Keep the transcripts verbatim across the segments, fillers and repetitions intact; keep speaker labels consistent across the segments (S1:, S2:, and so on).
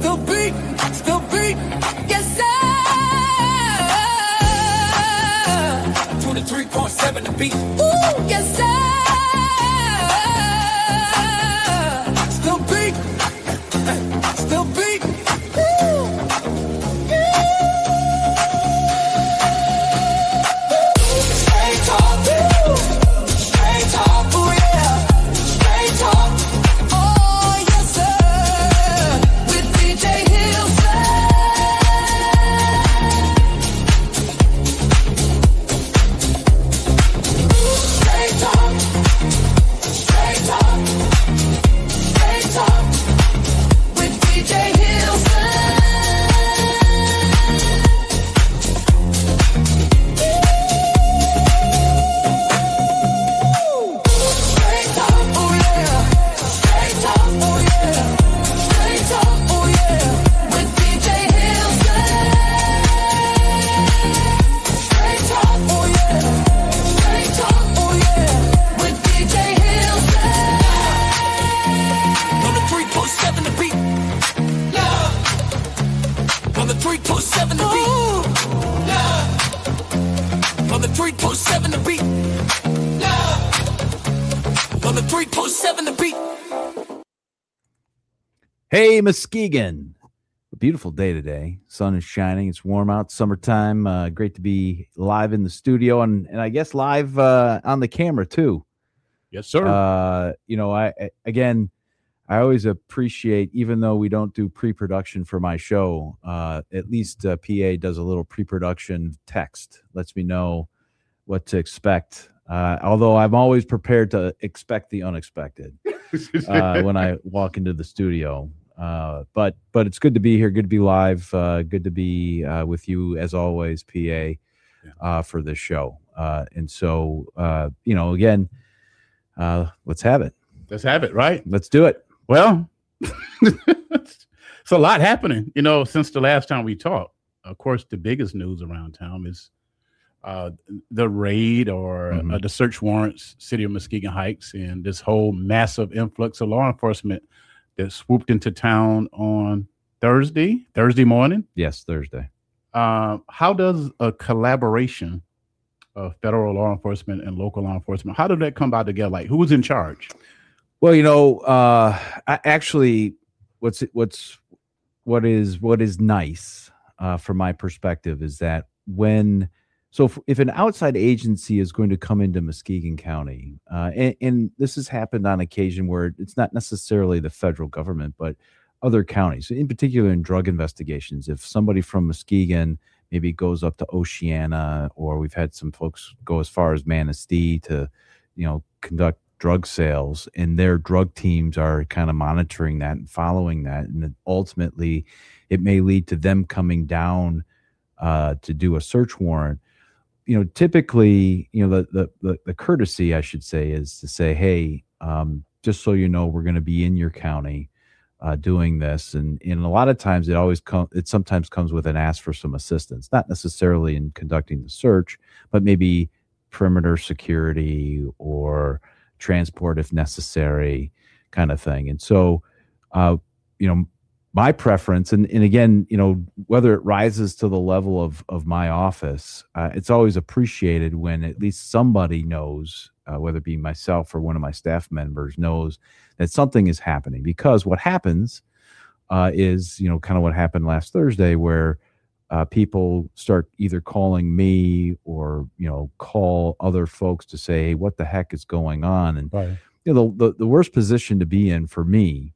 S1: still beat, still beat. Yes, sir. twenty-three point seven the beat. Ooh, yes, sir. Still beat, still beat.
S2: Hey, Muskegon. A beautiful day today. Sun is shining. It's warm out. Summertime. Uh, great to be live in the studio and, and I guess live uh, on the camera, too.
S3: Yes, sir.
S2: Uh, you know, I, I again, I always appreciate, even though we don't do pre-production for my show, uh, at least uh, P A does a little pre-production text. Lets me know what to expect. Uh, although I'm always prepared to expect the unexpected uh, when I walk into the studio. Uh, but but it's good to be here. Good to be live. Uh, good to be uh, with you as always, P A, uh, for this show. Uh, and so uh, you know, again, uh, let's have it.
S3: Let's have it. Right.
S2: Let's do it.
S3: Well, it's a lot happening. You know, since the last time we talked. Of course, the biggest news around town is uh, the raid or mm-hmm. uh, the search warrants, City of Muskegon Heights, and this whole massive influx of law enforcement that swooped into town on Thursday, Thursday morning.
S2: Yes, Thursday.
S3: Uh, how does a collaboration of federal law enforcement and local law enforcement, how did that come about together? Like, who was in charge?
S2: Well, you know, uh, I, actually, what's what's what is what is nice uh, from my perspective is that when so if, if an outside agency is going to come into Muskegon County, uh, and, and this has happened on occasion where it's not necessarily the federal government, but other counties, in particular in drug investigations, if somebody from Muskegon maybe goes up to Oceana, or we've had some folks go as far as Manistee to, you know, conduct drug sales, and their drug teams are kind of monitoring that and following that, and ultimately it may lead to them coming down uh, to do a search warrant. You know, typically, you know, the, the the the courtesy, I should say, is to say, hey, um, just so you know, we're going to be in your county uh, doing this, and and a lot of times it always comes, it sometimes comes with an ask for some assistance, not necessarily in conducting the search, but maybe perimeter security or transport if necessary, kind of thing. And so, uh, you know, my preference, and, and again, you know, whether it rises to the level of, of my office, uh, it's always appreciated when at least somebody knows, uh, whether it be myself or one of my staff members knows that something is happening. Because what happens uh, is, you know, kind of what happened last Thursday, where uh, people start either calling me or, you know, call other folks to say, hey, what the heck is going on? And, right. you know, the, the, the worst position to be in for me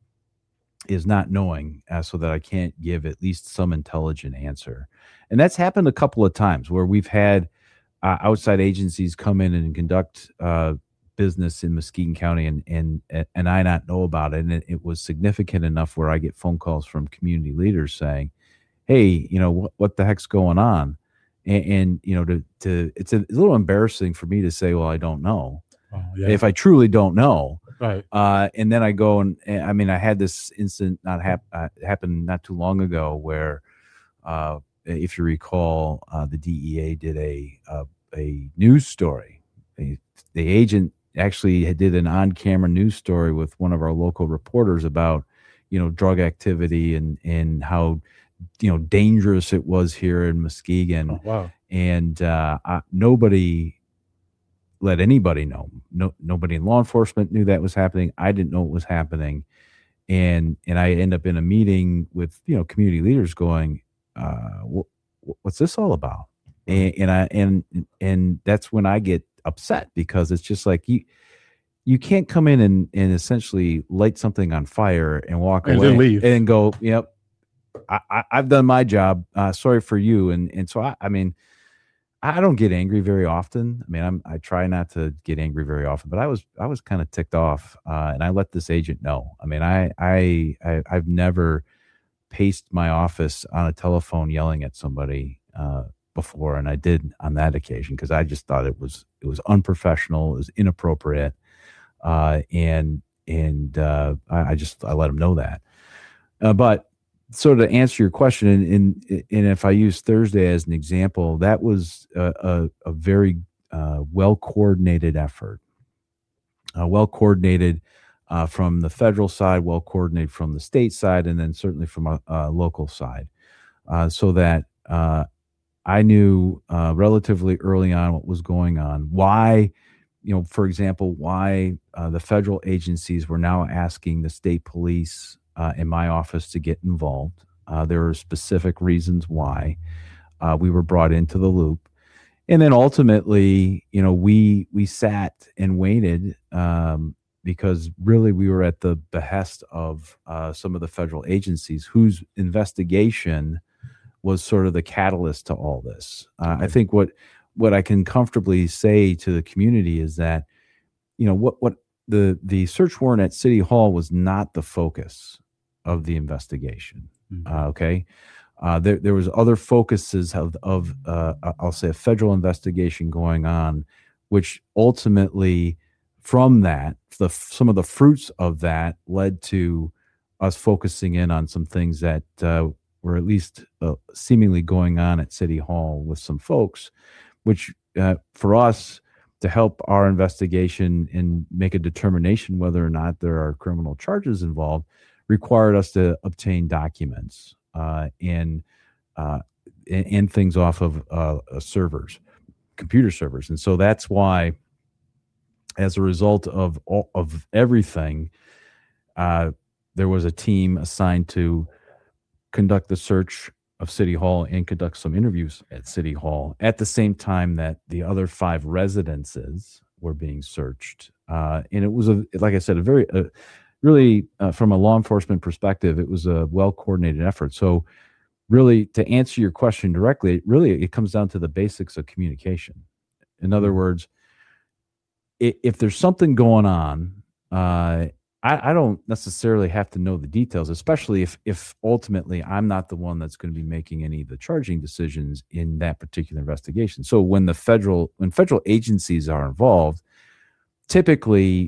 S2: is not knowing, uh, so that I can't give at least some intelligent answer. And that's happened a couple of times where we've had uh, outside agencies come in and conduct uh, business in Muskegon County, and and and I not know about it. And it, it was significant enough where I get phone calls from community leaders saying, hey, you know, what, what the heck's going on? And, and you know, to, to it's a, a little embarrassing for me to say, well, I don't know. Oh, yeah. If I truly don't know.
S3: Right.
S2: Uh, and then I go and, and I mean, I had this incident not hap- uh, happen not too long ago where, uh, if you recall, uh, the D E A did a uh, a news story. They, the agent actually did an on-camera news story with one of our local reporters about, you know, drug activity and and how, you know, dangerous it was here in Muskegon.
S3: Oh, wow.
S2: And uh, I, nobody let anybody know. No, nobody in law enforcement knew that was happening. I didn't know it was happening. And and I end up in a meeting with, you know, community leaders going, uh, what, what's this all about? And, and I and and that's when I get upset, because it's just like you you can't come in and, and essentially light something on fire and walk
S3: And
S2: away
S3: then leave.
S2: and go, yep, I, I, I've done my job. Uh, sorry for you. And and so I, I mean, I don't get angry very often. I mean, I'm I try not to get angry very often, but I was I was kind of ticked off, uh, and I let this agent know. I mean, I I, I I've never paced my office on a telephone yelling at somebody uh, before, and I did on that occasion because I just thought it was it was unprofessional, it was inappropriate, uh, and and uh, I, I just I let him know that. Uh, but so to answer your question, and, and and if I use Thursday as an example, that was a, a, a very uh, well coordinated effort, uh, well coordinated uh, from the federal side, well coordinated from the state side, and then certainly from a, a local side, uh, so that uh, I knew uh, relatively early on what was going on. Why, you know, for example, why uh, the federal agencies were now asking the state police Uh, in my office to get involved. Uh, there are specific reasons why uh, we were brought into the loop, and then ultimately, you know, we we sat and waited um, because really we were at the behest of uh, some of the federal agencies whose investigation was sort of the catalyst to all this. Uh, I think what what I can comfortably say to the community is that, you know, what what the the search warrant at City Hall was not the focus of the investigation.
S3: Mm-hmm.
S2: Uh, okay. Uh, there, there was other focuses of, of uh, I'll say a federal investigation going on, which ultimately from that, the, some of the fruits of that led to us focusing in on some things that uh, were at least uh, seemingly going on at City Hall with some folks, which uh, for us to help our investigation and make a determination whether or not there are criminal charges involved, required us to obtain documents uh, and, uh, and and things off of uh, servers, computer servers, and so that's why, as a result of all, of everything, uh, there was a team assigned to conduct the search of City Hall and conduct some interviews at City Hall at the same time that the other five residences were being searched, uh, and it was a like I said a very uh, Really, uh, from a law enforcement perspective, it was a well-coordinated effort. So really, to answer your question directly, really, it comes down to the basics of communication. In other words, if, if there's something going on, uh, I, I don't necessarily have to know the details, especially if, if ultimately I'm not the one that's going to be making any of the charging decisions in that particular investigation. So when the federal, when federal agencies are involved, typically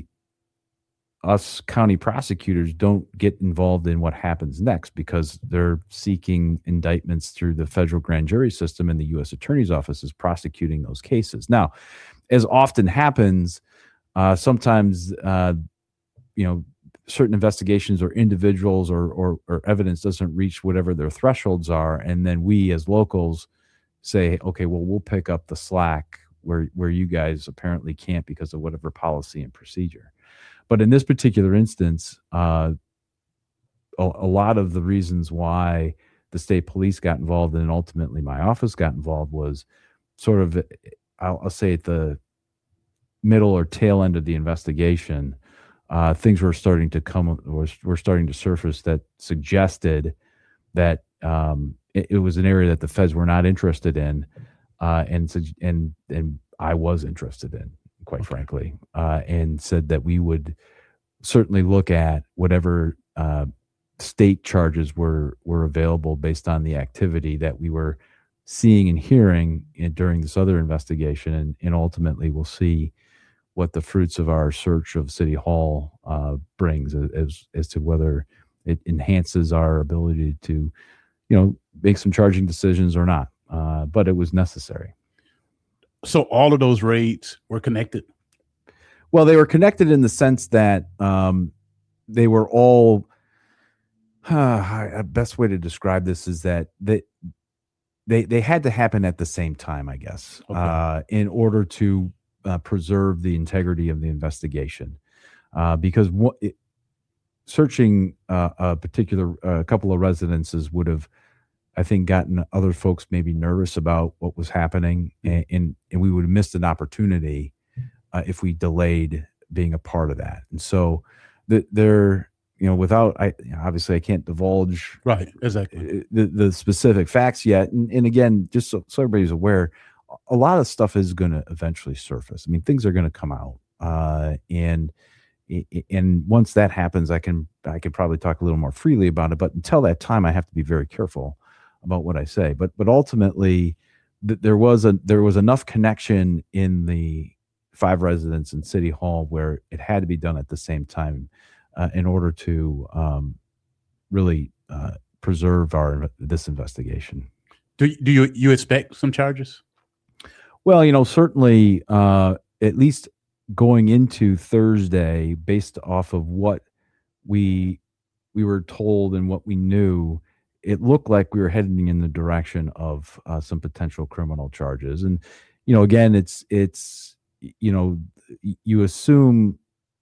S2: us county prosecutors don't get involved in what happens next because they're seeking indictments through the federal grand jury system, and the U S Attorney's Office is prosecuting those cases. Now, as often happens, uh, sometimes, uh, you know, certain investigations or individuals or, or, or evidence doesn't reach whatever their thresholds are. And then we as locals say, okay, well, we'll pick up the slack where, where you guys apparently can't because of whatever policy and procedure. But in this particular instance, uh, a, a lot of the reasons why the state police got involved and ultimately my office got involved was sort of, I'll, I'll say at the middle or tail end of the investigation, uh, things were starting to come, was were starting to surface that suggested that um, it, it was an area that the feds were not interested in, uh, and and and I was interested in, quite frankly, uh, and said that we would certainly look at whatever uh, state charges were were available based on the activity that we were seeing and hearing in, during this other investigation, and, and ultimately we'll see what the fruits of our search of City Hall uh, brings as as to whether it enhances our ability to, you know, make some charging decisions or not. Uh, but it was necessary.
S3: So all of those raids were connected?
S2: Well, they were connected in the sense that um, they were all Uh, best way to describe this is that they they they had to happen at the same time, I guess,
S3: Okay.
S2: uh, in order to uh, preserve the integrity of the investigation. Uh, because what, it, searching uh, a particular uh, couple of residences would have, I think, gotten other folks maybe nervous about what was happening, and and, and we would have missed an opportunity uh, if we delayed being a part of that. And so, the, there, you know, without I obviously I can't divulge
S3: Right, exactly.
S2: the, the specific facts yet. And, and again, just so, so everybody's aware, a lot of stuff is going to eventually surface. I mean, things are going to come out, uh, and and once that happens, I can I can probably talk a little more freely about it. But until that time, I have to be very careful about what I say. But but ultimately, th- there was a there was enough connection in the five residents in City Hall where it had to be done at the same time uh, in order to um, really uh, preserve our this investigation.
S3: Do do you you expect some charges?
S2: Well, you know, certainly uh, at least going into Thursday, based off of what we we were told and what we knew, it looked like we were heading in the direction of uh, some potential criminal charges. And you know, again, it's it's you know, you assume,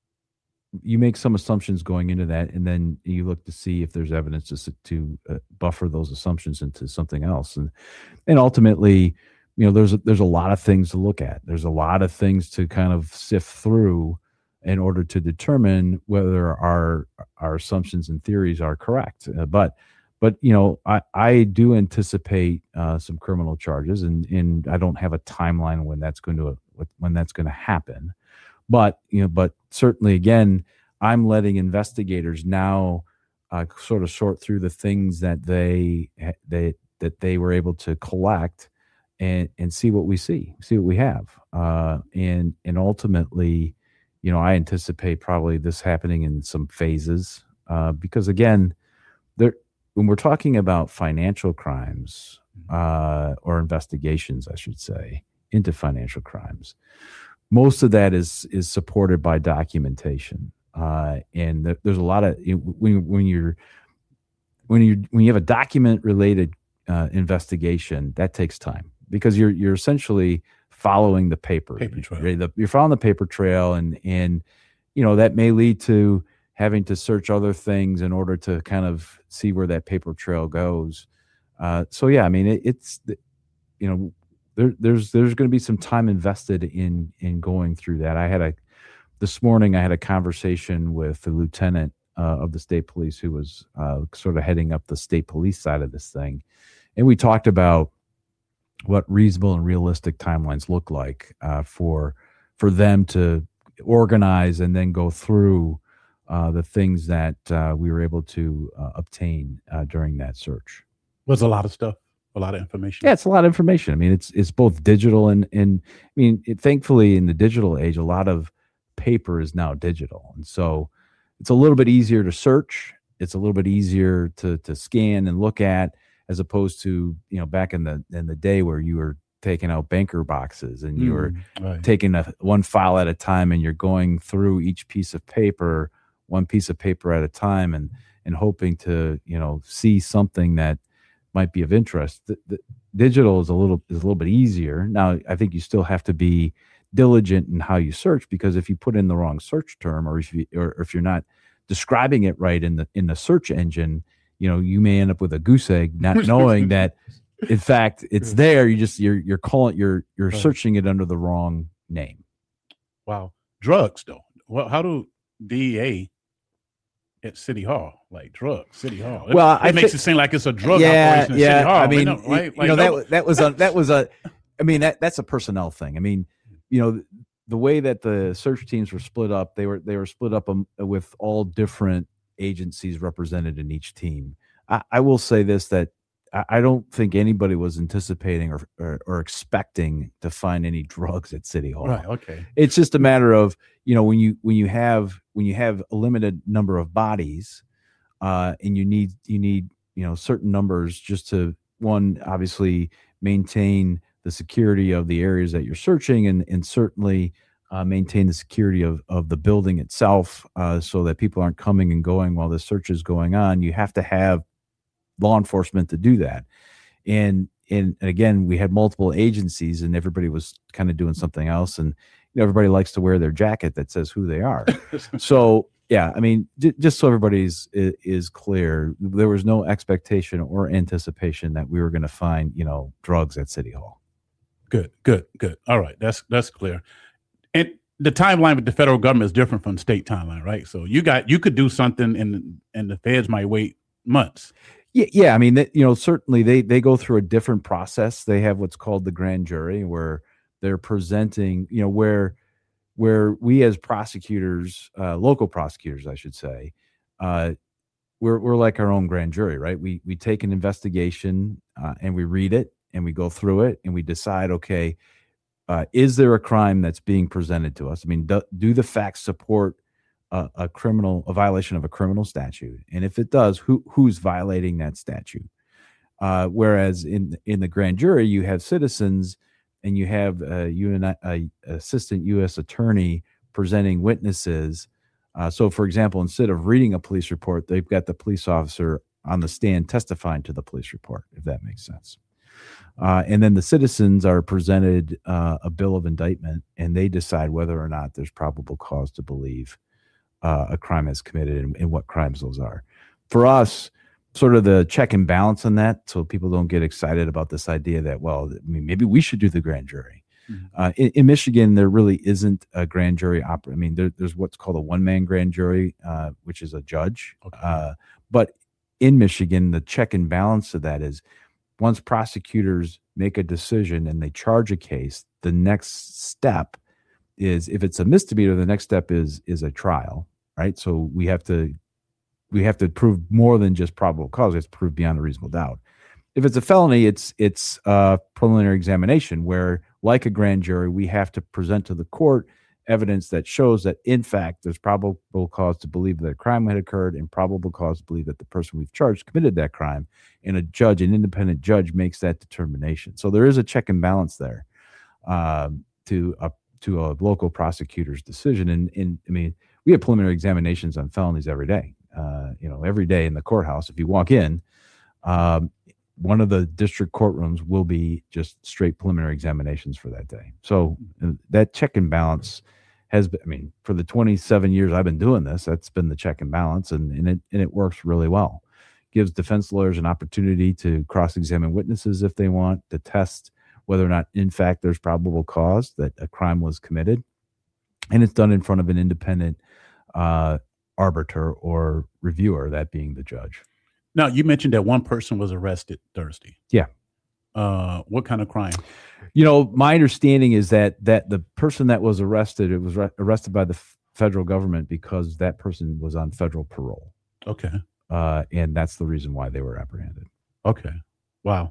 S2: you make some assumptions going into that, and then you look to see if there's evidence to to uh, buffer those assumptions into something else, and and ultimately, you know, there's a, there's a lot of things to look at. There's a lot of things to kind of sift through in order to determine whether our our assumptions and theories are correct. Uh, but but you know, I I do anticipate uh, some criminal charges, and and I don't have a timeline when that's going to when that's going to happen. But you know, but certainly, again, I'm letting investigators now uh, sort of sort through the things that they they that they were able to collect, and and see what we see, see what we have, uh, and and ultimately, you know, I anticipate probably this happening in some phases, uh, because again, there when we're talking about financial crimes uh, or investigations, I should say, into financial crimes, most of that is is supported by documentation, uh, and th- there's a lot of you know, when when you're when you when you have a document related uh, investigation, that takes time because you're you're essentially following the paper.
S3: Paper trail.
S2: You're, the, you're following the paper trail, and and you know that may lead to having to search other things in order to kind of see where that paper trail goes. Uh, so yeah, I mean it, it's you know. There, there's there's going to be some time invested in in going through that. I had a this morning I had a conversation with the lieutenant uh, of the state police who was uh, sort of heading up the state police side of this thing, and we talked about what reasonable and realistic timelines look like uh, for for them to organize and then go through uh, the things that uh, we were able to uh, obtain uh, during that search.
S3: Was a lot of stuff. A lot of information.
S2: Yeah, it's a lot of information. I mean, it's it's both digital and and I mean, it, thankfully, in the digital age, a lot of paper is now digital, and so it's a little bit easier to search. It's a little bit easier to to scan and look at, as opposed to you know back in the in the day where you were taking out banker boxes and you were
S3: Mm, right.
S2: taking a one file at a time, and you're going through each piece of paper, one piece of paper at a time, and and hoping to you know see something that might be of interest. The, the digital is a little is a little bit easier. Now, I think you still have to be diligent in how you search, because if you put in the wrong search term, or if you or, or if you're not describing it right in the in the search engine, you know, you may end up with a goose egg, not knowing that in fact it's there. You just you're you're calling you're you're
S3: Right.
S2: searching it under the wrong name.
S3: Wow. Drugs though. Well, how do D E A at City Hall, like drugs, City Hall? It,
S2: Well,
S3: it
S2: I
S3: makes
S2: thi-
S3: it seem like it's a drug
S2: yeah,
S3: operation at
S2: yeah.
S3: City Hall.
S2: I mean,
S3: know, right?
S2: you
S3: Like,
S2: know,
S3: no-
S2: that that was a that was a. I mean, that that's a personnel thing. I mean, you know, the way that the search teams were split up, they were they were split up um, with all different agencies represented in each team. I, I will say this, that I, I don't think anybody was anticipating or, or or expecting to find any drugs at City Hall.
S3: right. Okay.
S2: It's just a matter of, you know, when you when you have when you have a limited number of bodies, uh, and you need you need you know certain numbers just to, one, obviously maintain the security of the areas that you're searching, and and certainly uh, maintain the security of, of the building itself, uh, so that people aren't coming and going while the search is going on. You have to have law enforcement to do that. And, and, and again, we had multiple agencies and everybody was kind of doing something else. And you know, everybody likes to wear their jacket that says who they are. So, yeah, I mean, j- just so everybody's is, is clear, there was no expectation or anticipation that we were going to find, you know, drugs at City Hall.
S3: Good, good, good. All right, that's that's clear. And the timeline with the federal government is different from the state timeline, right? So you got you could do something, and and the feds might wait months.
S2: Yeah, yeah. I mean, that, you know, certainly they they go through a different process. They have what's called the grand jury, where they're presenting, you know, where. where we as prosecutors, uh, local prosecutors, I should say, uh, we're we're like our own grand jury, right? We we take an investigation uh, and we read it and we go through it and we decide, okay, uh, is there a crime that's being presented to us? I mean, do, do the facts support a, a criminal, a violation of a criminal statute? And if it does, who who's violating that statute? Uh, whereas in in the grand jury, you have citizens. And you have a, a assistant U S attorney presenting witnesses. Uh, so, for example, instead of reading a police report, they've got the police officer on the stand testifying to the police report, if that makes sense. Uh, and then the citizens are presented uh, a bill of indictment, and they decide whether or not there's probable cause to believe uh, a crime is committed and, and what crimes those are. For us, sort of the check and balance on that, so people don't get excited about this idea that, well, I mean, maybe we should do the grand jury. Mm-hmm. Uh, in, in Michigan, there really isn't a grand jury opera. I mean, there, there's what's called a one-man grand jury, uh, which is a judge. Okay. Uh, but in Michigan, the check and balance of that is once prosecutors make a decision and they charge a case, the next step is, if it's a misdemeanor, the next step is is a trial, right? So we have to we have to prove more than just probable cause. We have to prove beyond a reasonable doubt. If it's a felony, it's it's a preliminary examination where, like a grand jury, we have to present to the court evidence that shows that, in fact, there's probable cause to believe that a crime had occurred and probable cause to believe that the person we've charged committed that crime. And a judge, an independent judge, makes that determination. So there is a check and balance there um, to a to a local prosecutor's decision. And, and I mean, we have preliminary examinations on felonies every day. Uh, you know, every day in the courthouse, if you walk in, um, one of the district courtrooms will be just straight preliminary examinations for that day. So uh, that check and balance has been, I mean, for the twenty-seven years I've been doing this, that's been the check and balance, and, and it and it works really well. Gives defense lawyers an opportunity to cross-examine witnesses if they want, to test whether or not, in fact, there's probable cause that a crime was committed. And it's done in front of an independent uh arbiter or reviewer, that being the judge.
S3: Now, you mentioned that one person was arrested Thursday.
S2: Yeah.
S3: Uh, what kind of crime?
S2: You know, my understanding is that that the person that was arrested, it was re- arrested by the f- federal government because that person was on federal parole.
S3: Okay.
S2: Uh, and that's the reason why they were apprehended.
S3: Okay. Wow.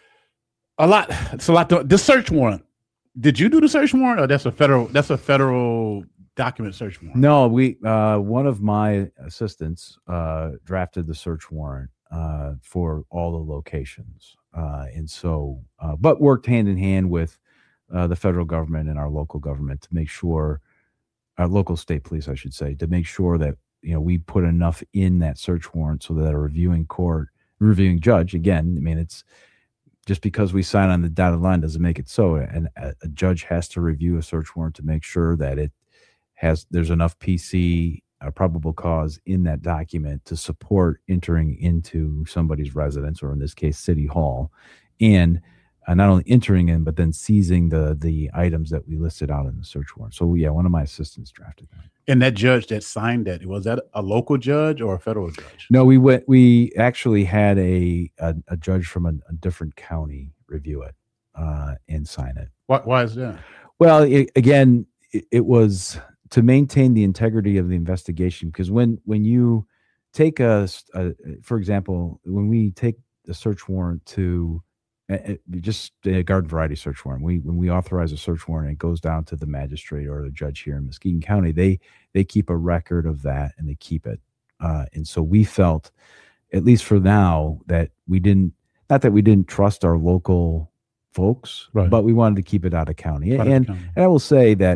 S3: A lot. It's a lot. To, the search warrant. Did you do the search warrant, or that's a federal? That's a federal document search warrant?
S2: No, we. Uh, one of my assistants uh, drafted the search warrant uh, for all the locations, uh, and so, uh, but worked hand in hand with uh, the federal government and our local government to make sure, our local state police, I should say, to make sure that, you know, we put enough in that search warrant so that a reviewing court, reviewing judge, again, I mean, it's. Just because we sign on the dotted line doesn't make it so. And a, a judge has to review a search warrant to make sure that it has, there's enough P C, uh, probable cause in that document to support entering into somebody's residence, or in this case, City Hall, and uh, not only entering in, but then seizing the the items that we listed out in the search warrant. So yeah, one of my assistants drafted that.
S3: And that judge that signed that, was that a local judge or a federal judge?
S2: No, we went. We actually had a a, a judge from a, a different county review it uh, and sign it.
S3: Why, why is that?
S2: Well, it, again, it, it was to maintain the integrity of the investigation. Because when when you take a, a, for example, when we take the search warrant to uh, just a garden variety search warrant, we when we authorize a search warrant, it goes down to the magistrate or the judge here in Muskegon County. They they keep a record of that and they keep it. Uh, and so we felt, at least for now, that we didn't, not that we didn't trust our local folks, right, but we wanted to keep it out of county.
S3: Out
S2: and
S3: of county.
S2: and I will say that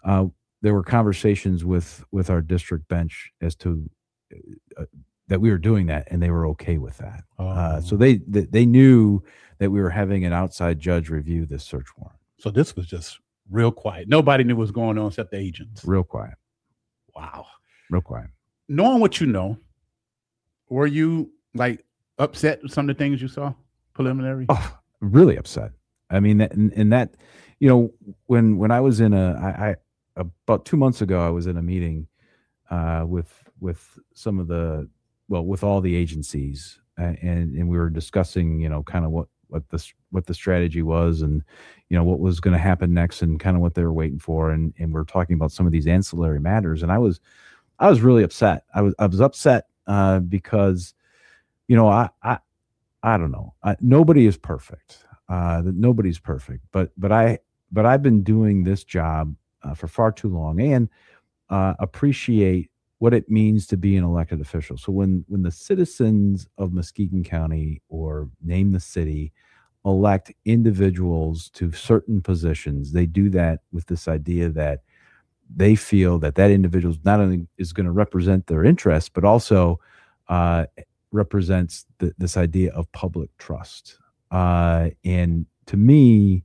S2: uh, there were conversations with with our district bench as to uh, that we were doing that, and they were okay with that.
S3: Oh.
S2: Uh, so they, they they knew that we were having an outside judge review this search warrant.
S3: So this was just real quiet. Nobody knew what was going on except the agents.
S2: Real quiet.
S3: Wow.
S2: Real quiet.
S3: Knowing what you know, were you like upset with some of the things you saw preliminary?
S2: Oh, really upset. I mean, and, and that, you know, when when I was in a, I, I about two months ago, I was in a meeting uh, with with some of the, well, with all the agencies, uh, and and we were discussing, you know, kind of what what the what the strategy was, and you know what was going to happen next, and kind of what they were waiting for, and and we we're talking about some of these ancillary matters, and I was I was really upset. I was I was upset uh, because, you know, I I I don't know. I, nobody is perfect. Uh, that nobody's perfect, but but I but I've been doing this job uh, for far too long, and uh, appreciate what it means to be an elected official. So when when the citizens of Muskegon County, or name the city, elect individuals to certain positions, they do that with this idea that they feel that that individual not only is going to represent their interests, but also uh, represents the, this idea of public trust. Uh, and to me,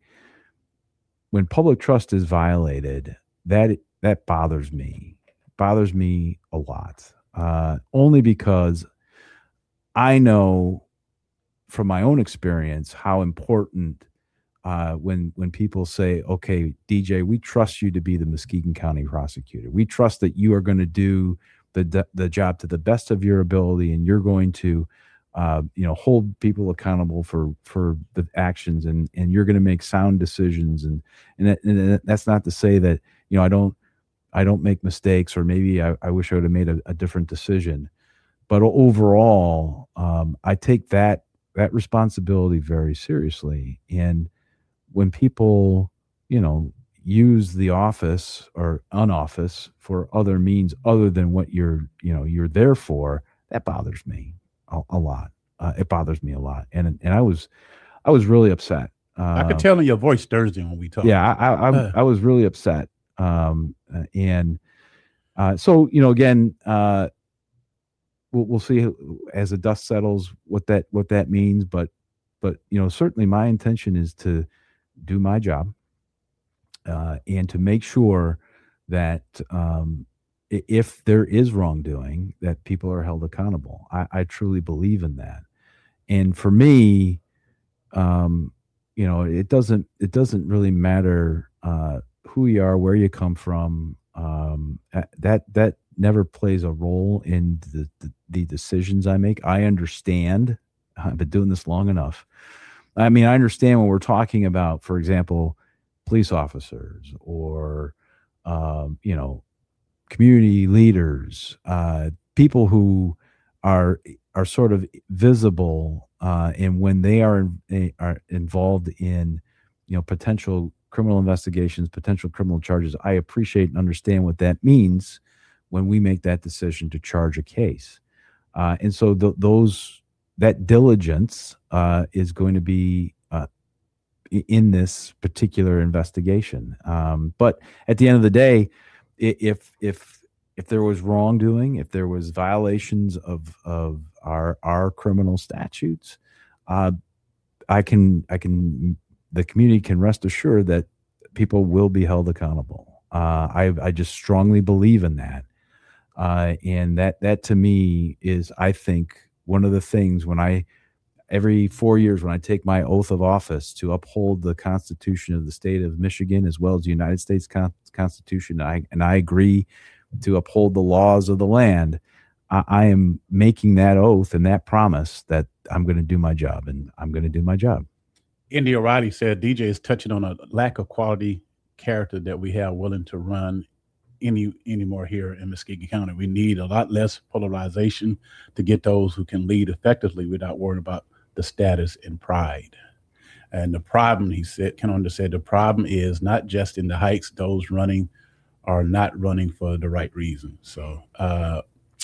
S2: when public trust is violated, that that bothers me. Bothers me a lot. Uh, only because I know from my own experience how important uh, when when people say, "Okay, D J, we trust you to be the Muskegon County prosecutor. We trust that you are going to do the the job to the best of your ability, and you're going to." Uh, you know, hold people accountable for for the actions, and and you're going to make sound decisions, and and, that, and that's not to say that, you know, I don't I don't make mistakes, or maybe I, I wish I would have made a, a different decision, but overall, um, I take that that responsibility very seriously. And when people, you know, use the office or unoffice for other means other than what you're you know you're there for, that bothers me. A, a lot. Uh, it bothers me a lot, and and I was, I was really upset. Uh,
S3: I could tell in your voice Thursday when we talked.
S2: Yeah, I I, uh. I was really upset, um, and uh, so you know, again, uh, we'll we'll see as the dust settles what that what that means. But but you know, certainly my intention is to do my job, uh, and to make sure that. Um, If there is wrongdoing, that people are held accountable. I, I truly believe in that. And for me, um, you know, it doesn't it doesn't really matter uh, who you are, where you come from. Um, that that never plays a role in the, the the decisions I make. I understand. I've been doing this long enough. I mean, I understand when we're talking about, for example, police officers, or um, you know. community leaders, uh, people who are are sort of visible, uh, and when they are are involved in, you know, potential criminal investigations, potential criminal charges, I appreciate and understand what that means when we make that decision to charge a case, uh, and so th- those that diligence uh, is going to be uh, in this particular investigation. Um, but at the end of the day, If if if there was wrongdoing, if there was violations of of our our criminal statutes, uh, I can I can the community can rest assured that people will be held accountable. Uh, I I just strongly believe in that, uh, and that that to me is, I think, one of the things when I every four years when I take my oath of office to uphold the Constitution of the state of Michigan as well as the United States Con- Constitution, I, and I agree to uphold the laws of the land, I, I am making that oath and that promise that I'm going to do my job, and I'm going to do my job.
S3: Indy O'Reilly said D J is touching on a lack of quality character that we have willing to run any anymore here in Muskegon County. We need a lot less polarization to get those who can lead effectively without worrying about the status and pride. And the problem, he said, Ken Under said, the problem is not just in the Heights. Those running are not running for the right reason. So, uh,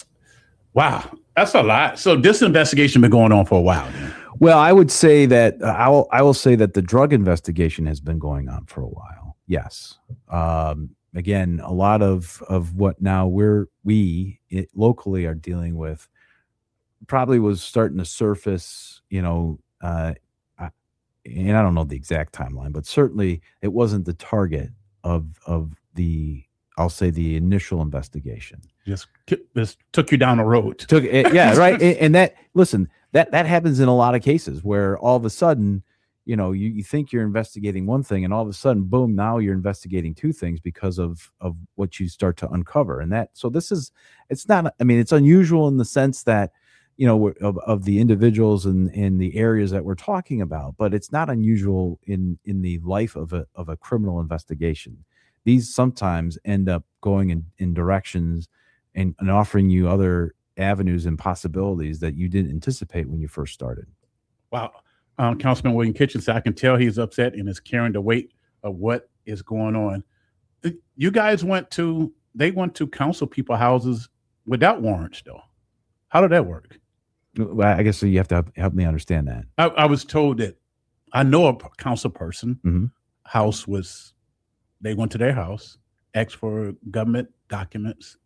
S3: wow, that's a lot. So this investigation been going on for a while then.
S2: Well, I would say that uh, I will. I will say that the drug investigation has been going on for a while. Yes, um, again, a lot of of what now we're we it, locally are dealing with probably was starting to surface, you know, uh, I- and I don't know the exact timeline, but certainly it wasn't the target of of the, I'll say, the initial investigation.
S3: Just, just took you down the road.
S2: Took it, yeah, right. And, and that, listen, that that happens in a lot of cases where all of a sudden, you know, you, you think you're investigating one thing, and all of a sudden, boom, now you're investigating two things because of of what you start to uncover. And that, so this is, it's not, I mean, it's unusual in the sense that, you know, of, of the individuals and in the areas that we're talking about, but it's not unusual in in the life of a of a criminal investigation. These sometimes end up going in, in directions and, and offering you other avenues and possibilities that you didn't anticipate when you first started.
S3: Wow. Um, Councilman William Kitchen said, I can tell he's upset and is carrying the weight of what is going on. You guys went to, they went to council people houses without warrants, though. How did that work?
S2: Well, I guess so you have to help, help me understand that.
S3: I, I was told that I know a council person,
S2: Mhm.
S3: house was, they went to their house, asked for government documents,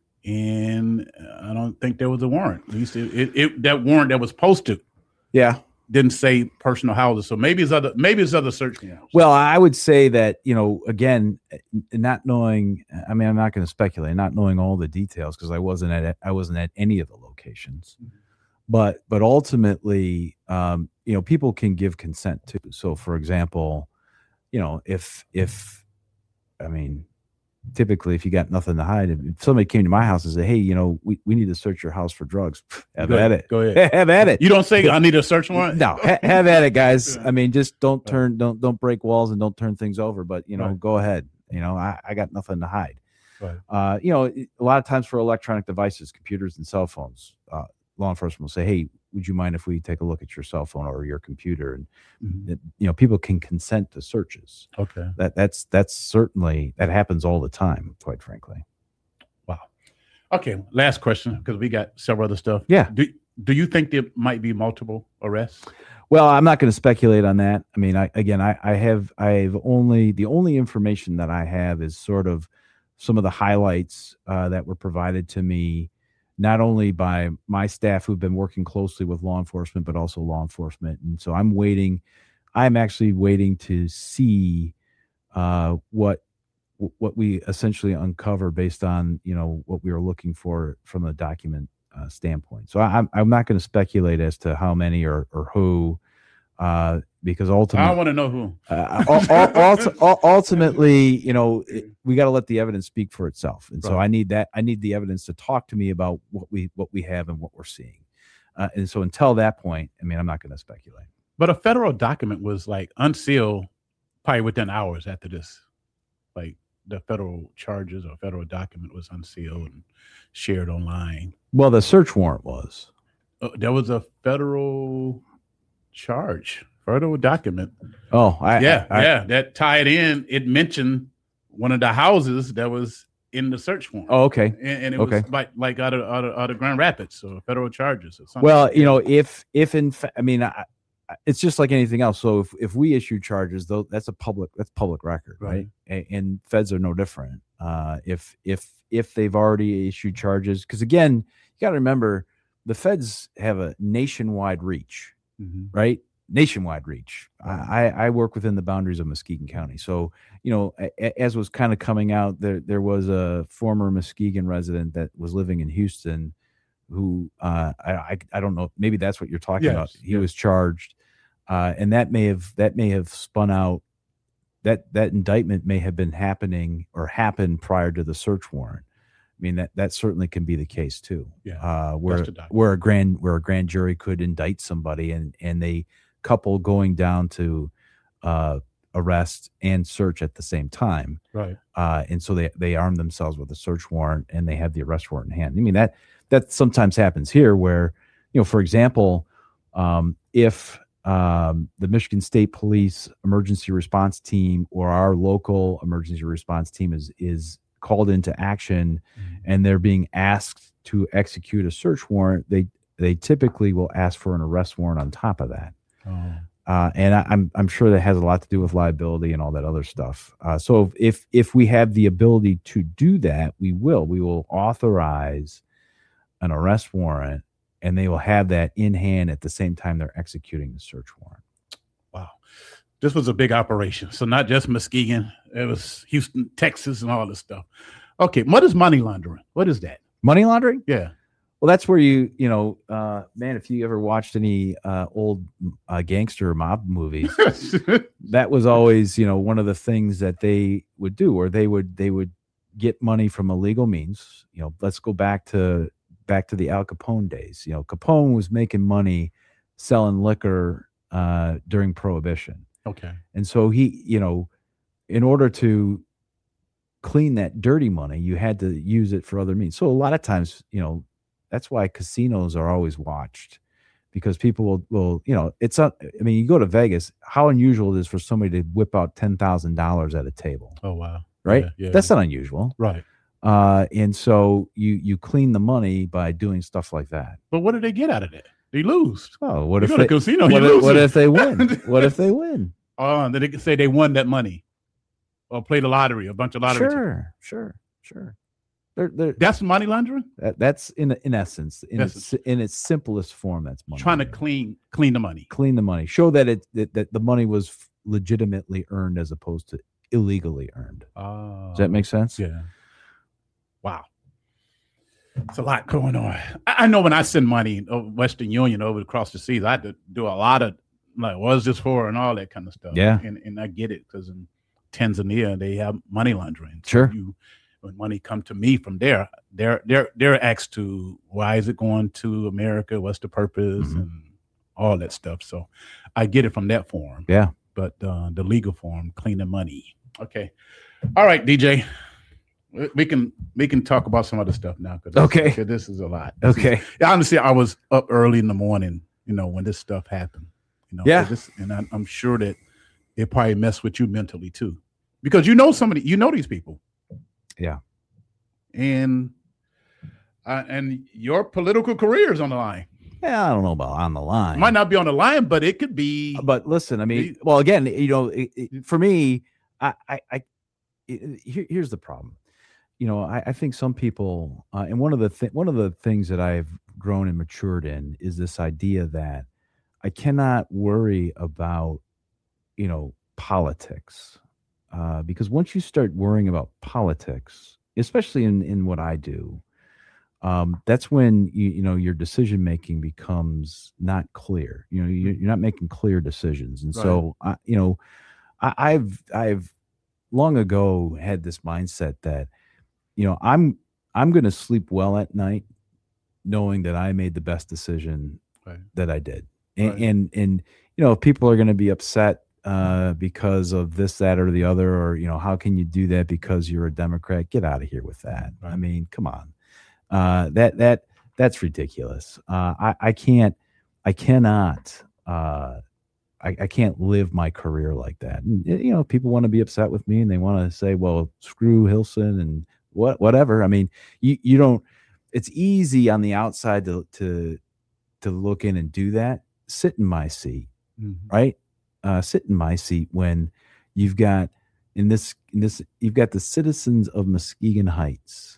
S3: and I don't think there was a warrant. At least it, it, it that warrant that was posted
S2: Yeah.
S3: didn't say personal houses. So maybe it's other, maybe it's other search warrants.
S2: Well, I would say that, you know, again, not knowing, I mean, I'm not going to speculate, not knowing all the details because I wasn't at, I wasn't at any of the locations,
S3: Mm-hmm.
S2: but, but ultimately, um, you know, people can give consent too. So for example, you know, if, if, I mean, typically if you got nothing to hide, if somebody came to my house and said, hey, you know, we, we need to search your house for drugs. Have
S3: Go
S2: at
S3: ahead.
S2: it.
S3: Go ahead.
S2: Have at it.
S3: You don't say I need a search warrant.
S2: No, ha- have at it, guys. I mean, just don't turn, don't, don't break walls and don't turn things over, but you know,
S3: Right.
S2: go ahead. You know, I, I got nothing to hide.
S3: Right.
S2: Uh, you know, it- a lot of times for electronic devices, computers and cell phones, uh, law enforcement will say, hey, would you mind if we take a look at your cell phone or your computer? And,
S3: Mhm.
S2: it- you know, people can consent to searches.
S3: Okay.
S2: That that's, that's certainly, that happens all the time, quite frankly.
S3: Wow. Okay. Last question, because we got several other stuff.
S2: Yeah.
S3: Do Do you think there might be multiple arrests?
S2: Well, I'm not going to speculate on that. I mean, I, again, I, I have, I've only, the only information that I have is sort of some of the highlights uh, that were provided to me, not only by my staff who've been working closely with law enforcement, but also law enforcement. And so I'm waiting, I'm actually waiting to see uh, what, what we essentially uncover based on, you know, what we were looking for from a document uh, standpoint. So I, I'm, I'm not going to speculate as to how many or, or who, uh, because ultimately,
S3: I want to know who.
S2: uh, ul- ul- ulti- ul- ultimately, you know, it, we got to let the evidence speak for itself, and so
S3: Right.
S2: I need that. I need the evidence to talk to me about what we what we have and what we're seeing. Uh, and so until that point, I mean, I'm not going to speculate.
S3: But a federal document was like unsealed probably within hours after this. Like the federal charges or federal document was unsealed and shared online.
S2: Well, the search warrant was.
S3: Uh, there was a federal charge, federal document.
S2: Oh, I,
S3: yeah,
S2: I,
S3: yeah, that tied in. It mentioned one of the houses that was in the search warrant.
S2: Oh, okay.
S3: and, and it
S2: okay.
S3: was like like out of, out of out of Grand Rapids, so federal charges or something.
S2: Well, you know, if if in fact, I mean, I, it's just like anything else. So if, if we issue charges, though, that's a public that's public record, right? right? And, and feds are no different. Uh, if if if they've already issued charges, because again, you got to remember the feds have a nationwide reach,
S3: mm-hmm.
S2: right? Nationwide reach. I, I work within the boundaries of Muskegon County, so you know, a, as was kind of coming out, there there was a former Muskegon resident that was living in Houston, who uh, I, I I don't know, maybe that's what you're talking
S3: yes,
S2: about. He
S3: yes.
S2: was charged, uh, and that may have that may have spun out. That that indictment may have been happening or happened prior to the search warrant. I mean, that that certainly can be the case too.
S3: Yeah,
S2: uh, where where a grand where a grand jury could indict somebody and and they couple going down to uh, arrest and search at the same time.
S3: Right.
S2: Uh, and so they they arm themselves with a search warrant and they have the arrest warrant in hand. I mean, that that sometimes happens here where, you know, for example, um, if um, the Michigan State Police emergency response team or our local emergency response team is is called into action mm-hmm. and they're being asked to execute a search warrant, they they typically will ask for an arrest warrant on top of that.
S3: Oh.
S2: Uh, and I, I'm I'm sure that has a lot to do with liability and all that other stuff. Uh, so if if we have the ability to do that, we will. We will authorize an arrest warrant, and they will have that in hand at the same time they're executing the search warrant.
S3: Wow, this was a big operation. So not just Muskegon, it was Houston, Texas, and all this stuff. Okay, what is money laundering? What is that?
S2: Money laundering?
S3: Yeah.
S2: Well, that's where you, you know, uh, man, if you ever watched any uh, old uh, gangster mob movies, that was always, you know, one of the things that they would do, or they would they would get money from illegal means. You know, let's go back to back to the Al Capone days. You know, Capone was making money selling liquor uh, during Prohibition.
S3: Okay.
S2: And so he, you know, in order to clean that dirty money, you had to use it for other means. So a lot of times, you know, that's why casinos are always watched, because people will, will you know, it's a, I mean, you go to Vegas, how unusual it is for somebody to whip out ten thousand dollars at a table.
S3: Oh, wow.
S2: Right?
S3: Yeah, yeah,
S2: that's
S3: yeah.
S2: not unusual.
S3: Right.
S2: Uh, and so you, you clean the money by doing stuff like that.
S3: But what do they get out of that? They lose.
S2: Oh, what
S3: you
S2: if
S3: go
S2: they,
S3: to casino,
S2: what,
S3: you
S2: if,
S3: lose
S2: what
S3: it.
S2: if they win? What if they win?
S3: Oh, then they can say they won that money or play the lottery, a bunch of lottery.
S2: Sure, sure, sure. They're, they're,
S3: That's money laundering?
S2: that, that's in in essence, in
S3: Essence.
S2: its in its simplest form, that's money.
S3: Trying to
S2: laundering.
S3: clean clean the money.
S2: clean the money, show that it that, that the money was f- legitimately earned as opposed to illegally earned.
S3: Oh.
S2: Does that make sense?
S3: Yeah. Wow. It's a lot going on. I, I know when I send money over Western Union over across the seas, I had to do a lot of like, what's this for, and all that kind of stuff.
S2: Yeah.
S3: And and I get it because in Tanzania they have money laundering. So
S2: Sure.
S3: You, when money come to me from there, they're they're they're asked to, why is it going to America? What's the purpose?
S2: Mhm.
S3: And all that stuff. So I get it from that form.
S2: Yeah.
S3: But uh, the legal form, cleaning money. Okay. All right, D J. We- We can we can talk about some other stuff now. 'Cause this,
S2: Okay.
S3: 'cause this is a lot. This
S2: Okay.
S3: is- yeah, honestly, I was up early in the morning, you know, when this stuff happened. You know,
S2: Yeah.
S3: so This, and I, I'm sure that it probably messed with you mentally too, because you know somebody, you know these people.
S2: Yeah.
S3: And uh, and your political career is on the line.
S2: Yeah, I don't know about on the line.
S3: It might not be on the line, but it could be.
S2: But listen, I mean,
S3: You-
S2: well, again, you know, it, it, for me, I, I, I it, here, here's the problem. You know, I, I think some people, uh, and one of the th- one of the things that I've grown and matured in is this idea that I cannot worry about, you know, politics, uh, because once you start worrying about politics, especially in in what I do, um, that's when you you know your decision making becomes not clear. You know, you, you're not making clear decisions, and so I, you know, I, I've I've long ago had this mindset that, you know, I'm I'm going to sleep well at night, knowing that I made the best decision
S3: Right.
S2: that I did, and
S3: Right.
S2: and, and you know, if people are going to be upset uh, because of this, that, or the other, or you know, how can you do that because you're a Democrat? Get out of here with that. I
S3: Right.
S2: mean, come on. Uh, that that that's ridiculous. Uh, I I can't I cannot uh, I, I can't live my career like that. And, you know, people want to be upset with me and they want to say, well, screw Hilson and what whatever. I mean, you you don't. It's easy on the outside to to to look in and do that. Sit in my seat,
S3: Mhm.
S2: right? Uh, sit in my seat when you've got in this in this you've got the citizens of Muskegon Heights.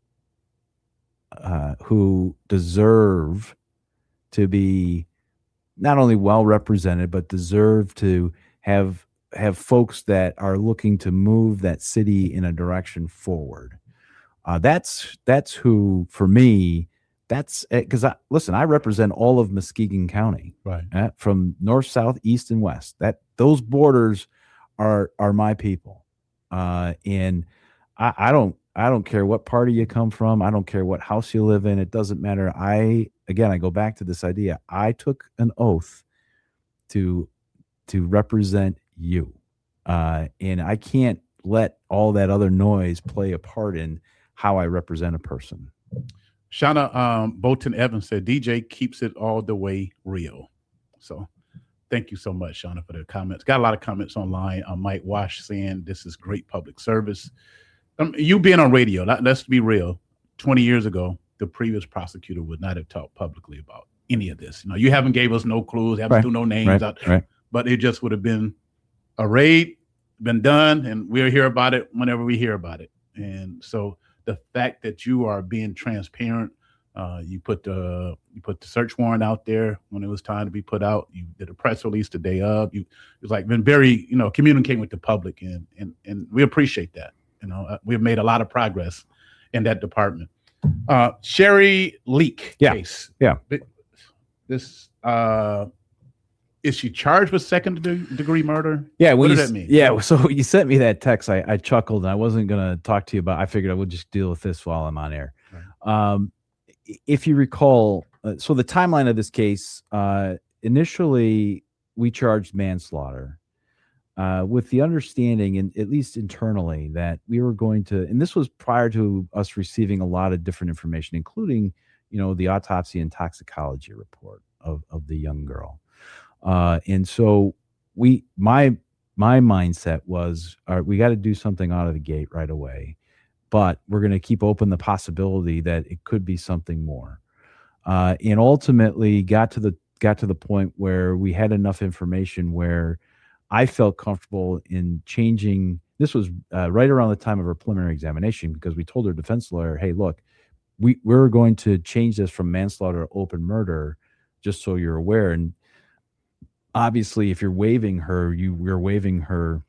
S2: Uh, who deserve to be not only well represented, but deserve to have have folks that are looking to move that city in a direction forward. Uh, that's that's who, for me, that's because I listen. I represent all of Muskegon County,
S3: Right.
S2: uh, from north, south, east, and west. That those borders are are my people, uh, and I, I don't. I don't care what party you come from. I don't care what house you live in. It doesn't matter. I, again, I go back to this idea. I took an oath to, to represent you. Uh, and I can't let all that other noise play a part in how I represent a person.
S3: Shauna um, Bolton Evans said, D J keeps it all the way real. So thank you so much, Shauna, for the comments. Got a lot of comments online. Uh, Mike Wash saying this is great public service. Um, you being on radio, let, let's be real. twenty years ago, the previous prosecutor would not have talked publicly about any of this. You know, you haven't gave us no clues, haven't
S2: Right,
S3: threw no names
S2: Right,
S3: out.
S2: right.
S3: but it just would have been a raid, been done, and we'll hear about it whenever we hear about it. And so the fact that you are being transparent, uh, you put the you put the search warrant out there when it was time to be put out. You did a press release the day of. You it was like been very you know communicating with the public, and and and we appreciate that. You know, uh, we've made a lot of progress in that department. Uh, Sherry Leak
S2: yeah.
S3: case.
S2: Yeah.
S3: This uh, is she charged with second de- degree murder?
S2: Yeah.
S3: What
S2: does
S3: that mean?
S2: Yeah. So you sent me that text. I, I chuckled and I wasn't going to talk to you about. I figured I would just deal with this while I'm on air. Right. Um, if you recall, uh, so the timeline of this case, uh, initially we charged manslaughter. Uh, with the understanding, and at least internally, that we were going to, and this was prior to us receiving a lot of different information, including, you know, the autopsy and toxicology report of, of the young girl. Uh, and so we, my, my mindset was, all right, we got to do something out of the gate right away, but we're going to keep open the possibility that it could be something more. Uh, and ultimately got to the, got to the point where we had enough information where I felt comfortable in changing. This was uh, right around the time of her preliminary examination, because we told her defense lawyer, hey, look, we, we're going to change this from manslaughter to open murder, just so you're aware. And obviously, if you're waiving her, you you're waiving her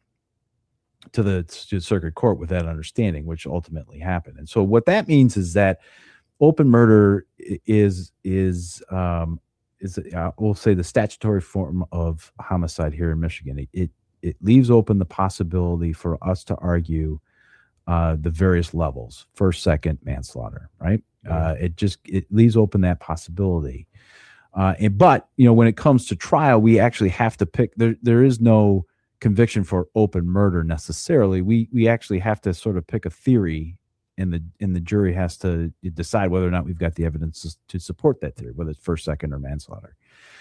S2: to the, to the circuit court with that understanding, which ultimately happened. And so what that means is that open murder is, is um, is uh, we'll say the statutory form of homicide here in Michigan. It it, it leaves open the possibility for us to argue uh, the various levels, first, second, manslaughter, right? Yeah. Uh, it just it leaves open that possibility. Uh, and but you know, when it comes to trial, we actually have to pick. There there is no conviction for open murder necessarily. We we actually have to sort of pick a theory. And the and the jury has to decide whether or not we've got the evidence to support that theory, whether it's first, second, or manslaughter.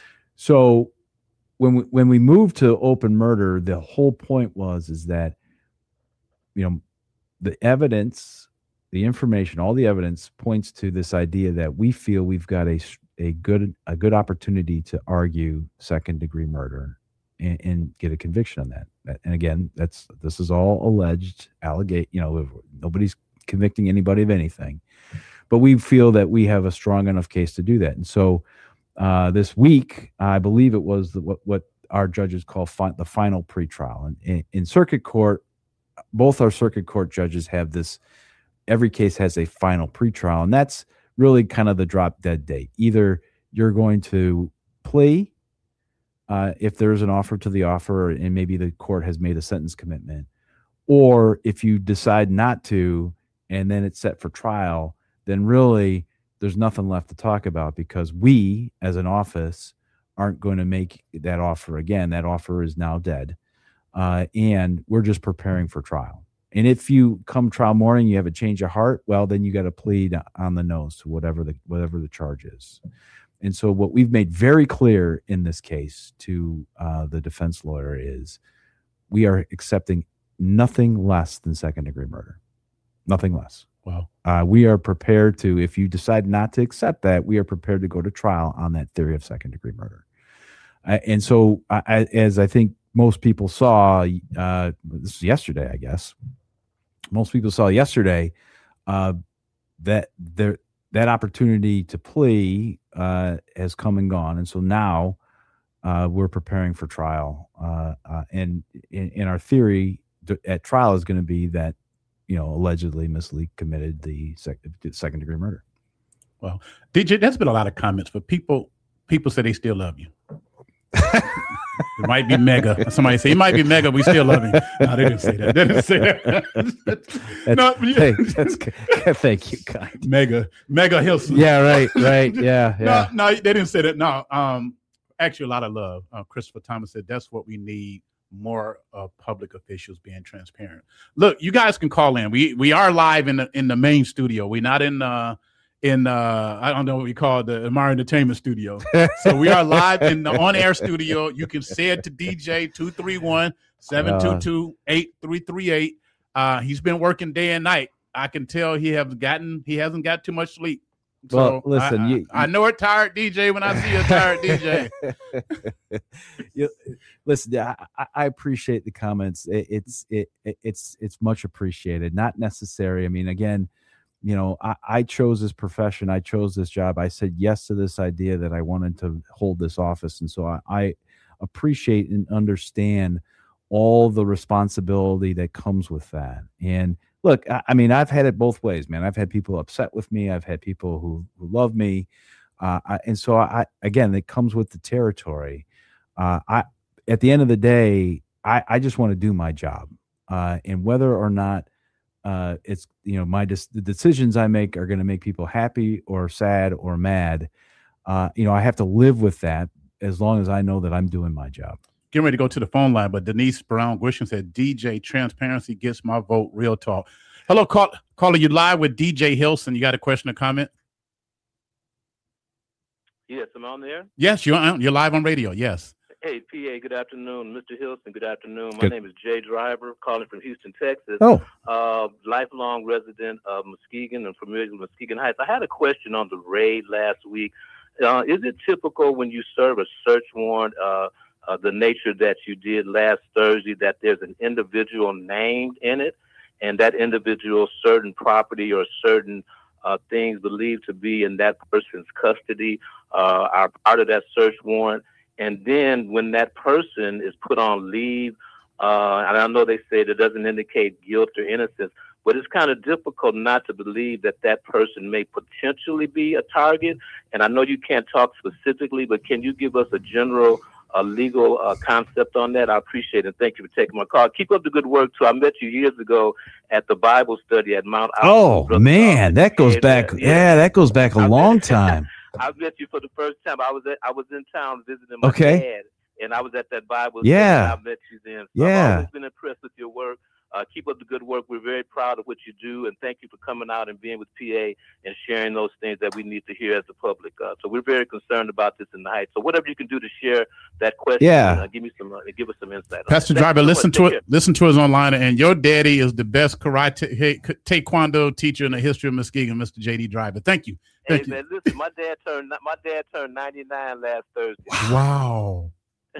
S2: So when we, when we moved to open murder, the whole point was is that, you know, the evidence, the information, all the evidence points to this idea that we feel we've got a a good a good opportunity to argue second degree murder and, and get a conviction on that. And again, that's this is all alleged, allegate. You know, nobody's convicting anybody of anything, but we feel that we have a strong enough case to do that. And so uh, this week, I believe it was the, what, what our judges call fi- the final pretrial. And in, in circuit court, both our circuit court judges have this, every case has a final pretrial, and that's really kind of the drop dead date. Either you're going to plea uh, if there's an offer to the offer and maybe the court has made a sentence commitment, or if you decide not to, and then it's set for trial, then really there's nothing left to talk about, because we as an office aren't going to make that offer again. That offer is now dead. Uh, and we're just preparing for trial. And if you come trial morning, you have a change of heart, well, then you got to plead on the nose to whatever the, whatever the charge is. And so what we've made very clear in this case to uh, the defense lawyer is we are accepting nothing less than second degree murder. Nothing less.
S3: Wow.
S2: Uh, we are prepared to, if you decide not to accept that, we are prepared to go to trial on that theory of second degree murder. Uh, and so, I, as I think most people saw, uh, this is yesterday, I guess, most people saw yesterday uh, that there that opportunity to plea uh, has come and gone. And so now uh, we're preparing for trial. Uh, uh, and in, in our theory at trial is going to be that, you know, allegedly Miss Leak committed the sec- second degree murder.
S3: Well, D J, there's been a lot of comments, but people people say they still love you. It might be mega. Somebody say it might be mega. We still love you. No, they didn't say that. They didn't say that. no,
S2: hey, that's good. Thank you, kind.
S3: Mega, mega Hilson.
S2: Yeah, right, right. Yeah, yeah.
S3: No, no, they didn't say that. No, um, actually, a lot of love. Uh, Christopher Thomas said that's what we need. More uh, public officials being transparent. Look, you guys can call in. We we are live in the in the main studio. We're not in uh in uh I don't know what we call it, the Amara Entertainment Studio. So we are live in the on air studio. You can say it to D J two three one, seven two two, eight three three eight. Uh, he's been working day and night. I can tell he has gotten he hasn't got too much sleep.
S2: Well,
S3: So
S2: listen,
S3: I,
S2: you,
S3: I, I know a tired D J when I see a tired D J.
S2: you, listen, I, I appreciate the comments. It, it's it, it's it's much appreciated. Not necessary. I mean, again, you know, I, I chose this profession. I chose this job. I said yes to this idea that I wanted to hold this office, and so I, I appreciate and understand all the responsibility that comes with that. And look, I, I mean, I've had it both ways, man. I've had people upset with me. I've had people who, who love me. Uh, I, and so I, again, it comes with the territory. Uh, I, at the end of the day, I, I just want to do my job. Uh, and whether or not uh, it's, you know, my, des- the decisions I make are going to make people happy or sad or mad. Uh, you know, I have to live with that as long as I know that I'm doing my job.
S3: Getting ready to go to the phone line, but Denise Brown Grisham said, D J, transparency gets my vote. Real talk. Hello, call, caller, you live with D J Hilson. You got a question or comment?
S4: Yes, I'm on there.
S3: Yes, you're on, you're live on radio. Yes.
S4: Hey, P A, good afternoon. Mister Hilson, good afternoon. My
S2: Good.
S4: name is Jay Driver, calling from Houston, Texas.
S2: Oh,
S4: Uh, lifelong resident of Muskegon and familiar with Muskegon Heights. I had a question on the raid last week. Uh, is it typical when you serve a search warrant, uh, uh, the nature that you did last Thursday, that there's an individual named in it, and that individual certain property or certain uh, things believed to be in that person's custody uh, are part of that search warrant? And then when that person is put on leave, uh, and I know they say that doesn't indicate guilt or innocence, but it's kind of difficult not to believe that that person may potentially be a target. And I know you can't talk specifically, but can you give us a general uh, legal uh, concept on that? I appreciate it. Thank you for taking my call. Keep up the good work, too. I met you years ago at the Bible study at Mount
S2: oh
S4: Brother
S2: man, that goes
S4: and,
S2: back.
S4: uh,
S2: Yeah, that goes back a
S4: I
S2: long
S4: met-
S2: time.
S4: I met you for the first time. I was at, I was in town visiting my
S2: Okay.
S4: dad, and I was at that Bible
S2: Yeah.
S4: study, and I met you then. So
S2: Yeah.
S4: I've always been impressed with your work. Uh, keep up the good work. We're very proud of what you do, and thank you for coming out and being with P A and sharing those things that we need to hear as the public. Uh, so we're very concerned about this in the Heights. So whatever you can do to share that question,
S2: Yeah.
S4: uh, give me some, uh, give us some insight. on
S3: Pastor
S4: that. Thank
S3: Driver,
S4: you so
S3: listen
S4: much.
S3: to
S4: Take
S3: it. Listen to us online. And your daddy is the best karate he- taekwondo teacher in the history of Muskegon, Mister J D Driver. Thank you.
S4: care.
S3: Thank
S4: Hey
S3: you.
S4: man, listen, my dad turned my dad turned ninety-nine last Thursday.
S3: Wow.
S2: Wow.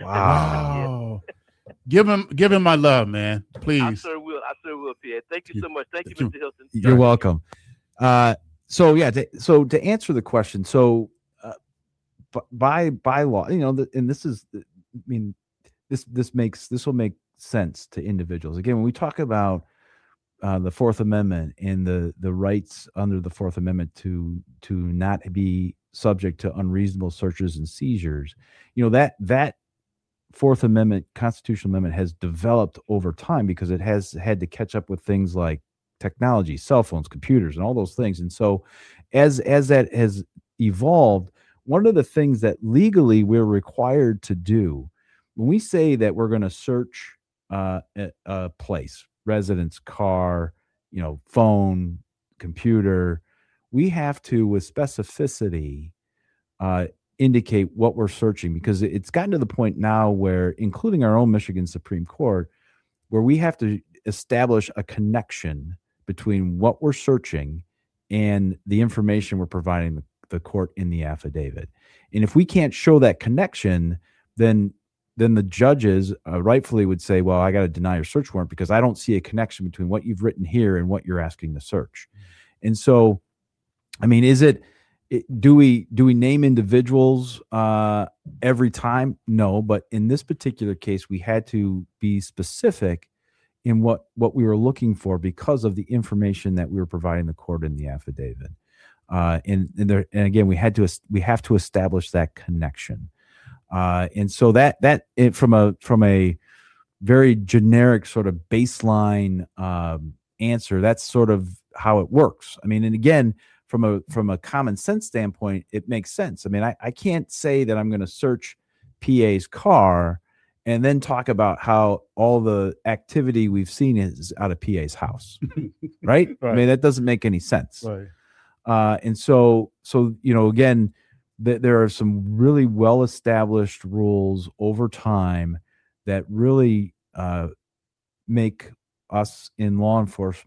S3: Wow. Give him, give him my love, man.
S4: I
S3: Please.
S4: sure will. I sure will, P A. Thank you so much. Thank you,
S3: Thank you.
S4: Mister Hilton.
S2: You're welcome. Uh, so yeah, to, so to answer the question, so uh, b- by by law, you know, the, and this is, I mean, this this makes this will make sense to individuals. Again, when we talk about uh, the Fourth Amendment and the the rights under the Fourth Amendment to to not be subject to unreasonable searches and seizures, you know, that that Fourth Amendment constitutional amendment has developed over time because it has had to catch up with things like technology, cell phones, computers, and all those things. And so as as that has evolved, one of the things that legally we're required to do when we say that we're going to search uh, a, a place, residence, car, you know, phone, computer, we have to, with specificity, uh, indicate what we're searching, because it's gotten to the point now where, including our own Michigan Supreme Court, where we have to establish a connection between what we're searching and the information we're providing the, the court in the affidavit. And if we can't show that connection, then then the judges uh, rightfully would say, well, I got to deny your search warrant because I don't see a connection between what you've written here and what you're asking to search. And so, I mean, is it, it do we do we name individuals uh, every time? No, but in this particular case, we had to be specific in what what we were looking for because of the information that we were providing the court in the affidavit. Uh, and and, there, and again, we had to we have to establish that connection. Uh, and so that that it, from a from a very generic sort of baseline um, answer, that's sort of how it works. I mean, and again, from a from a common sense standpoint, it makes sense. I mean, I, I can't say that I'm going to search P A's car and then talk about how all the activity we've seen is out of P A's house, right?
S3: Right.
S2: I mean, that doesn't make any sense.
S3: Right.
S2: Uh, and so, so you know, again, th- there are some really well-established rules over time that really uh, make us in law enforcement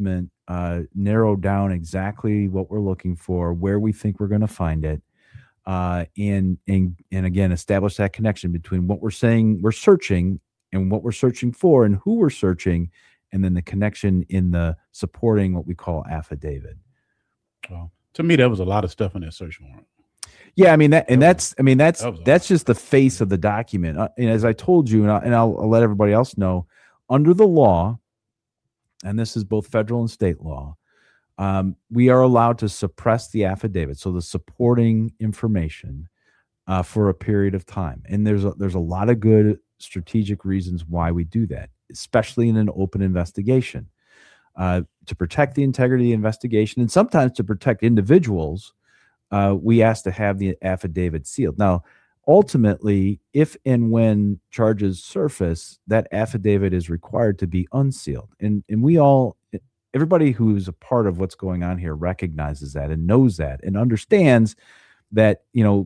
S2: uh, narrow down exactly what we're looking for, where we think we're going to find it, uh, and and and again establish that connection between what we're saying we're searching and what we're searching for and who we're searching, and then the connection in the supporting what we call affidavit.
S3: Well, to me, there was a lot of stuff in that search warrant.
S2: Yeah, I mean that, and that's, I mean that's
S3: that
S2: that's just the face of the document. Uh, and as I told you, and, I, and I'll, I'll let everybody else know, under the law, and this is both federal and state law, um, we are allowed to suppress the affidavit, so the supporting information, uh, for a period of time. And there's a, there's a lot of good strategic reasons why we do that, especially in an open investigation, uh, to protect the integrity of the investigation, and sometimes to protect individuals. Uh, we ask to have the affidavit sealed. Now, ultimately, if and when charges surface, that affidavit is required to be unsealed. And and we all, everybody who's a part of what's going on here recognizes that and knows that and understands that, you know,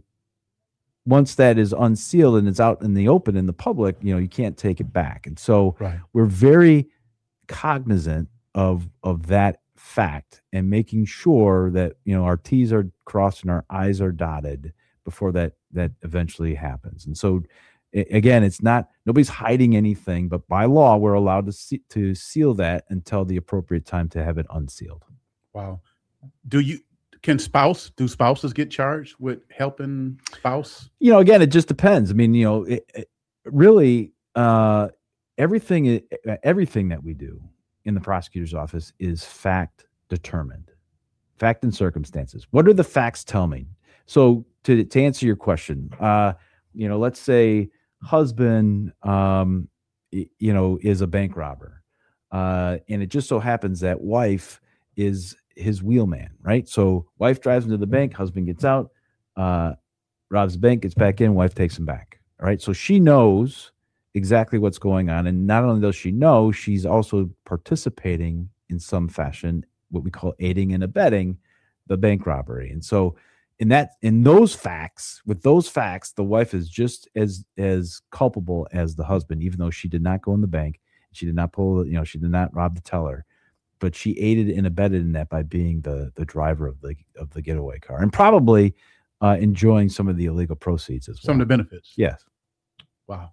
S2: once that is unsealed and it's out in the open in the public, you know, you can't take it back. And so
S3: Right.
S2: we're very cognizant of of that fact and making sure that, you know, our T's are crossed and our I's are dotted before that that eventually happens. And so a- again, it's not, nobody's hiding anything, but by law we're allowed to see, to seal that until the appropriate time to have it unsealed.
S3: Wow. Do you can spouse do spouses get charged with helping spouse?
S2: You know, again, it just depends. I mean, you know, it, it really uh everything everything that we do in the prosecutor's office is fact determined, fact and circumstances. What do the facts tell me? So to, to answer your question, uh, you know, let's say husband, um, y- you know, is a bank robber. Uh, and it just so happens that wife is his wheelman, right? So wife drives into the bank, husband gets out, uh, robs the bank, gets back in, wife takes him back. All right. So she knows exactly what's going on. And not only does she know, she's also participating in some fashion, what we call aiding and abetting the bank robbery. And so in that, in those facts, with those facts, the wife is just as, as culpable as the husband, even though she did not go in the bank. She did not pull, you know, she did not rob the teller, but she aided and abetted in that by being the, the driver of the, of the getaway car and probably uh, enjoying some of the illegal proceeds as well.
S3: Some of the benefits.
S2: Yes.
S3: Wow.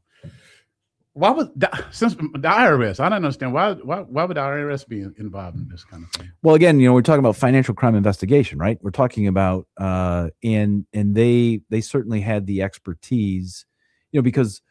S3: Why would the, since the I R S? I don't understand why. Why, why would the I R S be involved in this kind of thing?
S2: Well, again, you know, we're talking about financial crime investigation, right? We're talking about, uh, and and they they certainly had the expertise, you know, because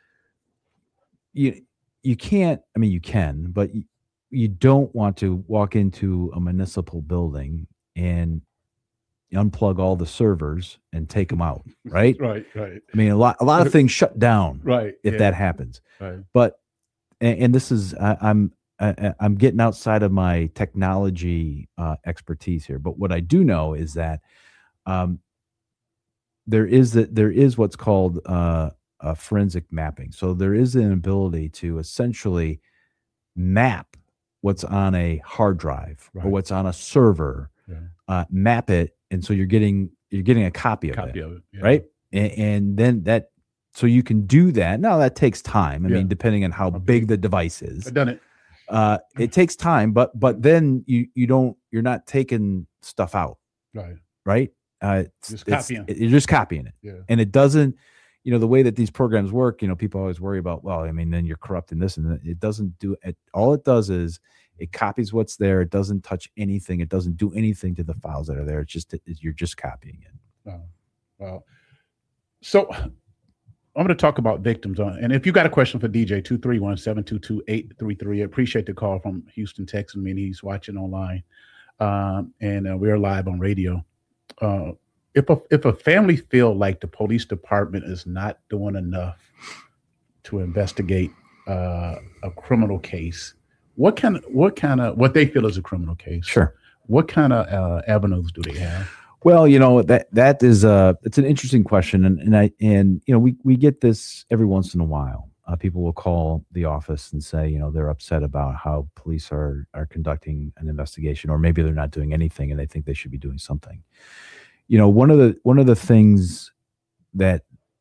S2: you you can't. I mean, you can, but you, you don't want to walk into a municipal building and unplug all the servers and take them out, right?
S3: Right, right,
S2: I mean, a lot a lot of things shut down,
S3: right.
S2: if
S3: yeah,
S2: that happens.
S3: right.
S2: But and, and this is I, I'm I, I'm getting outside of my technology uh, expertise here. But what I do know is that um, there is that there is what's called uh, a forensic mapping. So there is an ability to essentially map what's on a hard drive
S3: Right.
S2: or what's on a server,
S3: Yeah.
S2: uh, map it, and so you're getting you're getting a copy of
S3: Copy
S2: it,
S3: of it, yeah.
S2: right? And, and then that, so you can do that. Now that takes time. I
S3: Yeah.
S2: mean, depending on how
S3: How
S2: big
S3: big.
S2: the device is,
S3: I've done it.
S2: uh, it takes time. But but then you you don't you're not taking stuff out,
S3: Right.
S2: right? Uh, it's-
S3: Just
S2: it's-
S3: copying.
S2: it- you're just copying it,
S3: Yeah.
S2: and it doesn't. You know, the way that these programs work, you know, people always worry about, well, I mean, then you're corrupting this and that. It doesn't do it. All it does is it copies what's there. It doesn't touch anything. It doesn't do anything to the files that are there. It's just, it, you're just copying it.
S3: Wow. Wow. So I'm going to talk about victims. On, and if you got a question for D J, two three one, seven two two, eight three three. I appreciate the call from Houston, Texas. I mean, he's watching online. Um, and uh, we're live on radio. Uh, if a, if a family feel like the police department is not doing enough to investigate uh, a criminal case, what kind of, what kind of, what they feel is a criminal case,
S2: Sure.
S3: what kind of uh, avenues do they have?
S2: Well, you know, that that is uh it's an interesting question, and and I and you know we we get this every once in a while. Uh, people will call the office and say, you know, they're upset about how police are are conducting an investigation, or maybe they're not doing anything and they think they should be doing something. You know, one of the one of the things that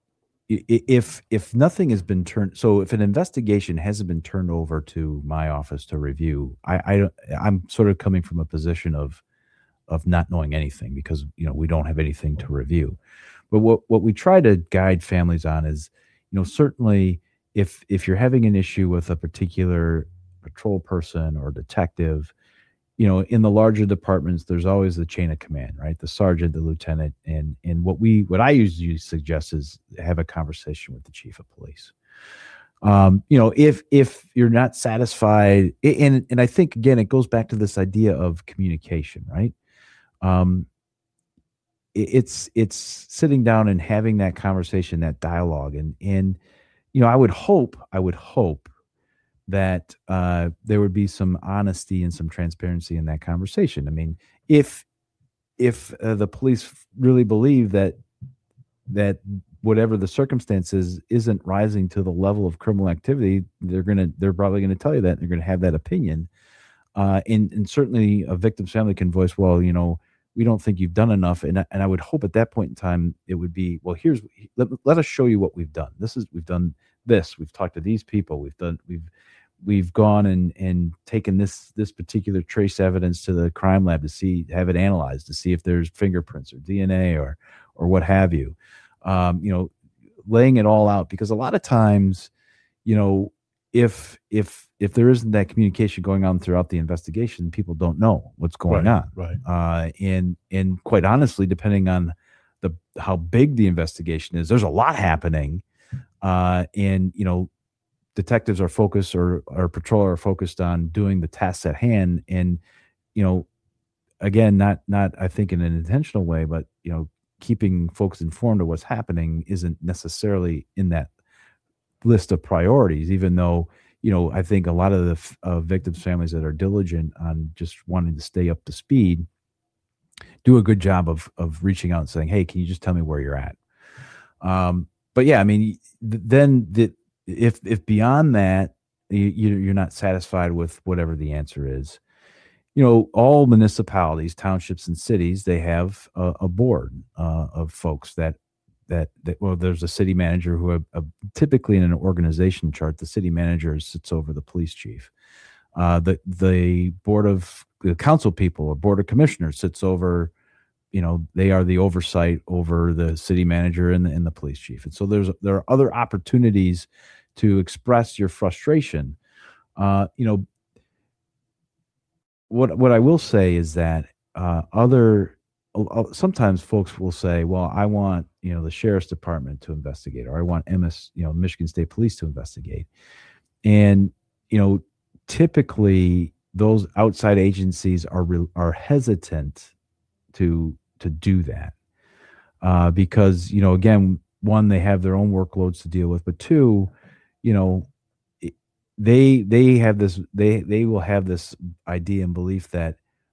S2: if if nothing has been turned, so if an investigation hasn't been turned over to my office to review, I, I I'm sort of coming from a position of of not knowing anything because you know we don't have anything to review. But what what we try to guide families on is, you know, certainly if if you're having an issue with a particular patrol person or detective, you know, in the larger departments, there's always the chain of command, right? The sergeant, the lieutenant, and and what we what I usually suggest is have a conversation with the chief of police. Um, you know, if if you're not satisfied, and and I think again, it goes back to this idea of communication, right? Um, it, it's it's sitting down and having that conversation, that dialogue, and and you know, I would hope, I would hope. that uh, there would be some honesty and some transparency in that conversation. I mean, if if uh, the police really believe that that whatever the circumstances isn't rising to the level of criminal activity, they're gonna they're probably gonna tell you that. And they're gonna have that opinion, uh, and and certainly a victim's family can voice, well, you know, we don't think you've done enough. And and I would hope at that point in time it would be, well, here's let, let us show you what we've done. This is we've done this. We've talked to these people. We've done we've we've gone and, and taken this, this particular trace evidence to the crime lab to see, have it analyzed to see if there's fingerprints or D N A or, or what have you. Um, you know, laying it all out, because a lot of times, you know, if, if, if there isn't that communication going on throughout the investigation, people don't know what's going
S3: right,
S2: on.
S3: Right.
S2: Uh, and, and quite honestly, depending on the, how big the investigation is, there's a lot happening. Uh, and, you know, detectives are focused or or patrol are focused on doing the tasks at hand. And, you know, again, not, not, I think in an intentional way, but, you know, keeping folks informed of what's happening isn't necessarily in that list of priorities, even though, you know, I think a lot of the uh, victims' families that are diligent on just wanting to stay up to speed do a good job of, of reaching out and saying, hey, can you just tell me where you're at? Um, but yeah, I mean, th- then the, If if beyond that you, you're not satisfied with whatever the answer is, you know, all municipalities, townships, and cities, they have a, a board uh, of folks that, that that well, there's a city manager who are, uh, typically in an organization chart, the city manager sits over the police chief. Uh, the the board of the council people or board of commissioners sits over, you know, they are the oversight over the city manager and the, and the police chief. And so there's there are other opportunities to express your frustration. Uh, you know, what what I will say is that uh, other uh, sometimes folks will say, well, I want, you know, the sheriff's department to investigate, or I want M S, you know, Michigan State Police to investigate. And, you know, typically those outside agencies are re- are hesitant to to do that uh, because, you know, again, one, they have their own workloads to deal with, but two, you know, they they have this they they will have this idea and belief that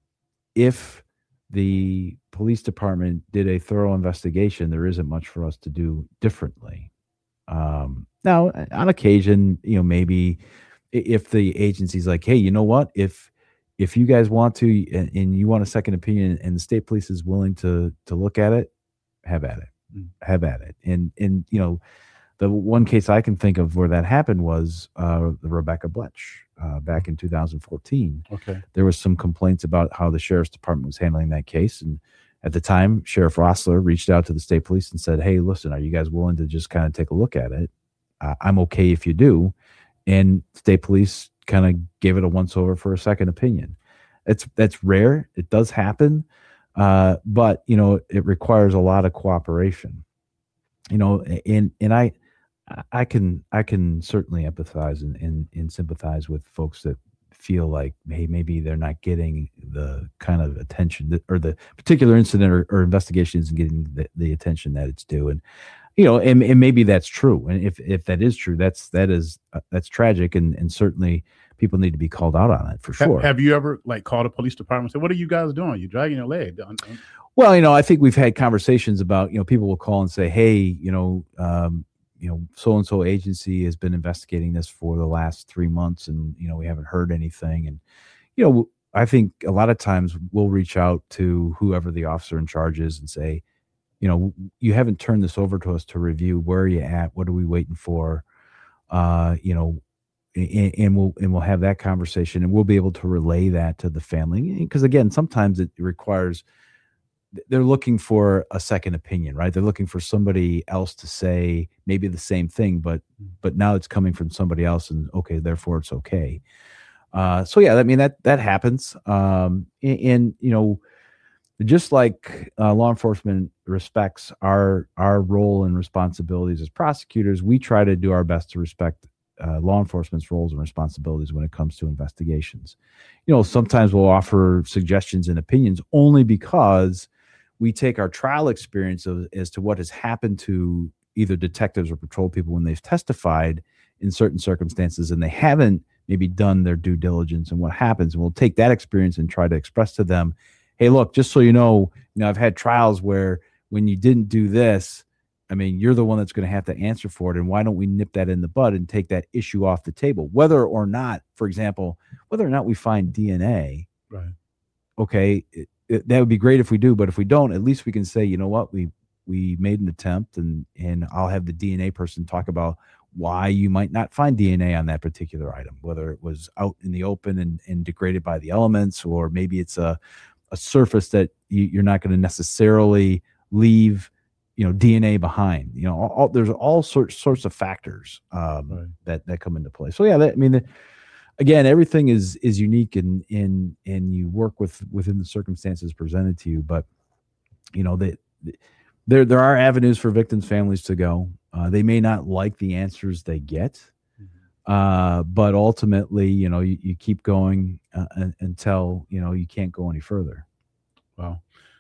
S2: if the police department did a thorough investigation, there isn't much for us to do differently. Um, now, on occasion, you know, maybe if the agency's like, hey, you know what, if if you guys want to and, and you want a second opinion and the state police is willing to to look at it, have at it, mm. have at it. And and you know, the one case I can think of where that happened was uh, the Rebecca Bletch uh, back in two thousand fourteen.
S3: Okay.
S2: There was some complaints about how the sheriff's department was handling that case. And at the time, Sheriff Rossler reached out to the state police and said, hey, listen, are you guys willing to just kind of take a look at it? Uh, I'm okay if you do. And state police kind of gave it a once over for a second opinion. It's that's rare. It does happen. Uh, but, you know, it requires a lot of cooperation, you know, and, and I, I can I can certainly empathize and, and, and sympathize with folks that feel like, hey, maybe they're not getting the kind of attention that, or the particular incident or, or investigation isn't getting the, the attention that it's due. And, you know, and, and maybe that's true. And if, if that is true, that's that is uh, that's tragic. And, and certainly people need to be called out on it for sure.
S3: Have, have you ever like called a police department and said, what are you guys doing? You're dragging your leg.
S2: Well, you know, I think we've had conversations about, you know, people will call and say, hey, you know, um, you know, so-and-so agency has been investigating this for the last three months and, you know, we haven't heard anything. And, you know, I think a lot of times we'll reach out to whoever the officer in charge is and say, you know, you haven't turned this over to us to review. Where are you at? What are we waiting for? Uh, you know, and, and we'll and we'll have that conversation, and we'll be able to relay that to the family. Because again, sometimes it requires, they're looking for a second opinion, right? They're looking for somebody else to say maybe the same thing, but but now it's coming from somebody else, and okay, therefore it's okay. Uh, so yeah, I mean that that happens, um, and, and you know, just like uh, law enforcement respects our our role and responsibilities as prosecutors, we try to do our best to respect uh, law enforcement's roles and responsibilities when it comes to investigations. You know, sometimes we'll offer suggestions and opinions only because we take our trial experience of, as to what has happened to either detectives or patrol people when they've testified in certain circumstances and they haven't maybe done their due diligence and what happens. And we'll take that experience and try to express to them, hey, look, just so you know, you know, I've had trials where when you didn't do this, I mean, you're the one that's going to have to answer for it. And why don't we nip that in the bud and take that issue off the table? Whether or not, for example, whether or not we find D N A,
S3: right?
S2: Okay, it, it, that would be great if we do. But if we don't, at least we can say, you know what, we we made an attempt, and and I'll have the D N A person talk about why you might not find D N A on that particular item, whether it was out in the open and, and degraded by the elements, or maybe it's a a surface that you, you're not going to necessarily leave, you know, D N A behind. You know, all, all, there's all sorts sorts of factors um, right. that that come into play. So yeah, that, I mean, the, again, everything is is unique, and in and you work with within the circumstances presented to you. But you know that the, there there are avenues for victims' families to go. Uh, they may not like the answers they get, mm-hmm. uh, but ultimately, you know, you, you keep going uh, until you know you can't go any further.
S3: Well,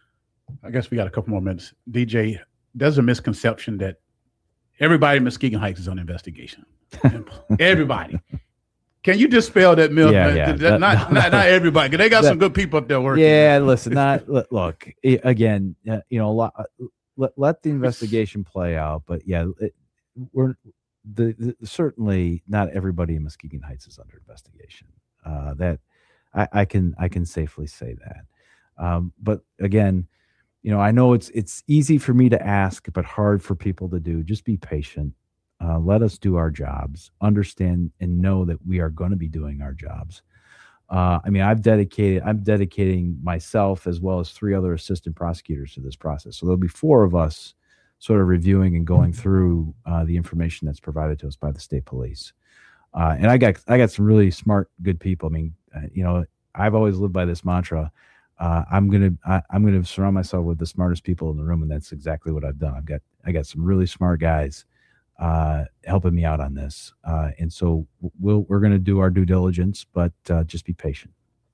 S3: I guess we got a couple more minutes. D J, there's a misconception that everybody in Muskegon Heights is on investigation. Everybody. Can you dispel that myth?
S2: Yeah, yeah.
S3: Not, not, not, not everybody. Cause they got that, some good people up there working.
S2: Yeah, listen, not look again. Uh, you know, a lot, let let the investigation play out. But yeah, it, we're the, the certainly not everybody in Muskegon Heights is under investigation. Uh, that I, I can I can safely say that. Um, but again, you know, I know it's it's easy for me to ask, but hard for people to do. Just be patient. Uh, let us do our jobs, understand and know that we are going to be doing our jobs. Uh, I mean, I've dedicated, I'm dedicating myself as well as three other assistant prosecutors to this process. So there'll be four of us sort of reviewing and going through uh, the information that's provided to us by the state police. Uh, and I got, I got some really smart, good people. I mean, uh, you know, I've always lived by this mantra. Uh, I'm gonna, I, I'm gonna surround myself with the smartest people in the room, and that's exactly what I've done. I've got, I got some really smart guys uh helping me out on this, uh and so we'll we're going to do our due diligence, but uh just be patient.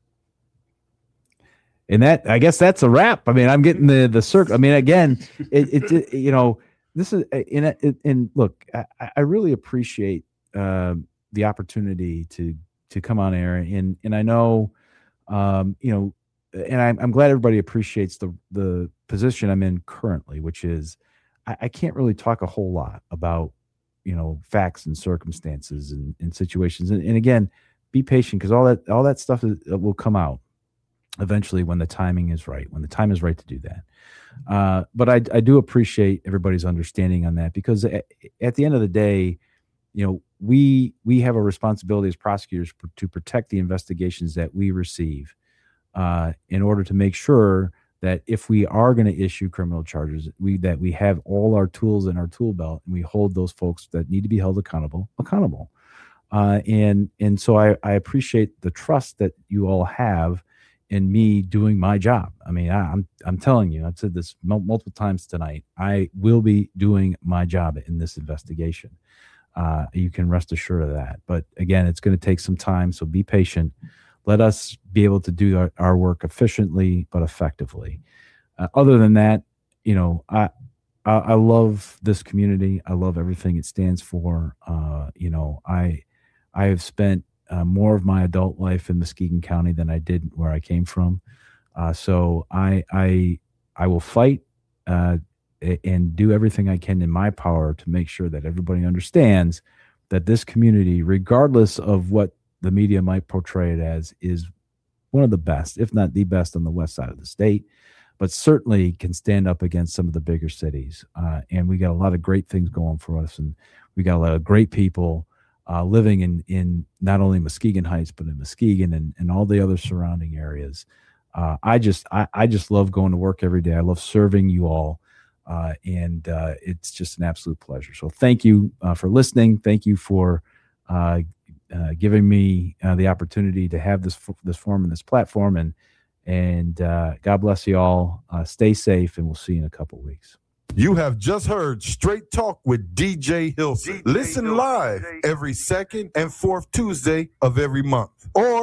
S2: And that, I guess that's a wrap. I mean, I'm getting the the circle. I mean, again, it, it, it you know, this is in and look, I, I really appreciate uh, the opportunity to to come on air, and and I know um you know, and I'm, I'm glad everybody appreciates the the position I'm in currently, which is I can't really talk a whole lot about, you know, facts and circumstances and, and situations. And, and again, be patient, because all that all that stuff is, will come out eventually when the timing is right, when the time is right to do that. Uh, but I, I do appreciate everybody's understanding on that, because at, at the end of the day, you know, we we have a responsibility as prosecutors to protect the investigations that we receive, uh, in order to make sure that if we are going to issue criminal charges, we that we have all our tools in our tool belt, and we hold those folks that need to be held accountable accountable. Uh, and and so I, I appreciate the trust that you all have in me doing my job. I mean, I, I'm I'm telling you, I've said this m- multiple times tonight. I will be doing my job in this investigation. Uh, you can rest assured of that. But again, it's going to take some time, so be patient. Let us be able to do our, our work efficiently but effectively. Uh, other than that, you know, I, I I love this community. I love everything it stands for. Uh, you know, I I have spent uh, more of my adult life in Muskegon County than I did where I came from. Uh, so I I I will fight uh, and do everything I can in my power to make sure that everybody understands that this community, regardless of what the media might portray it as, is one of the best, if not the best, on the west side of the state. but certainly can stand up against some of the bigger cities. Uh, and we got a lot of great things going for us, and we got a lot of great people uh, living in in not only Muskegon Heights, but in Muskegon and, and all the other surrounding areas. Uh, I just I, I just love going to work every day. I love serving you all, uh, and uh, it's just an absolute pleasure. So thank you uh, for listening. Thank you for uh, uh, giving me uh, the opportunity to have this this forum and this platform. And And uh, God bless you all. Uh, stay safe, and we'll see you in a couple of weeks.
S5: You have just heard Straight Talk with D J Hilson. Listen live every second and fourth Tuesday of every month, or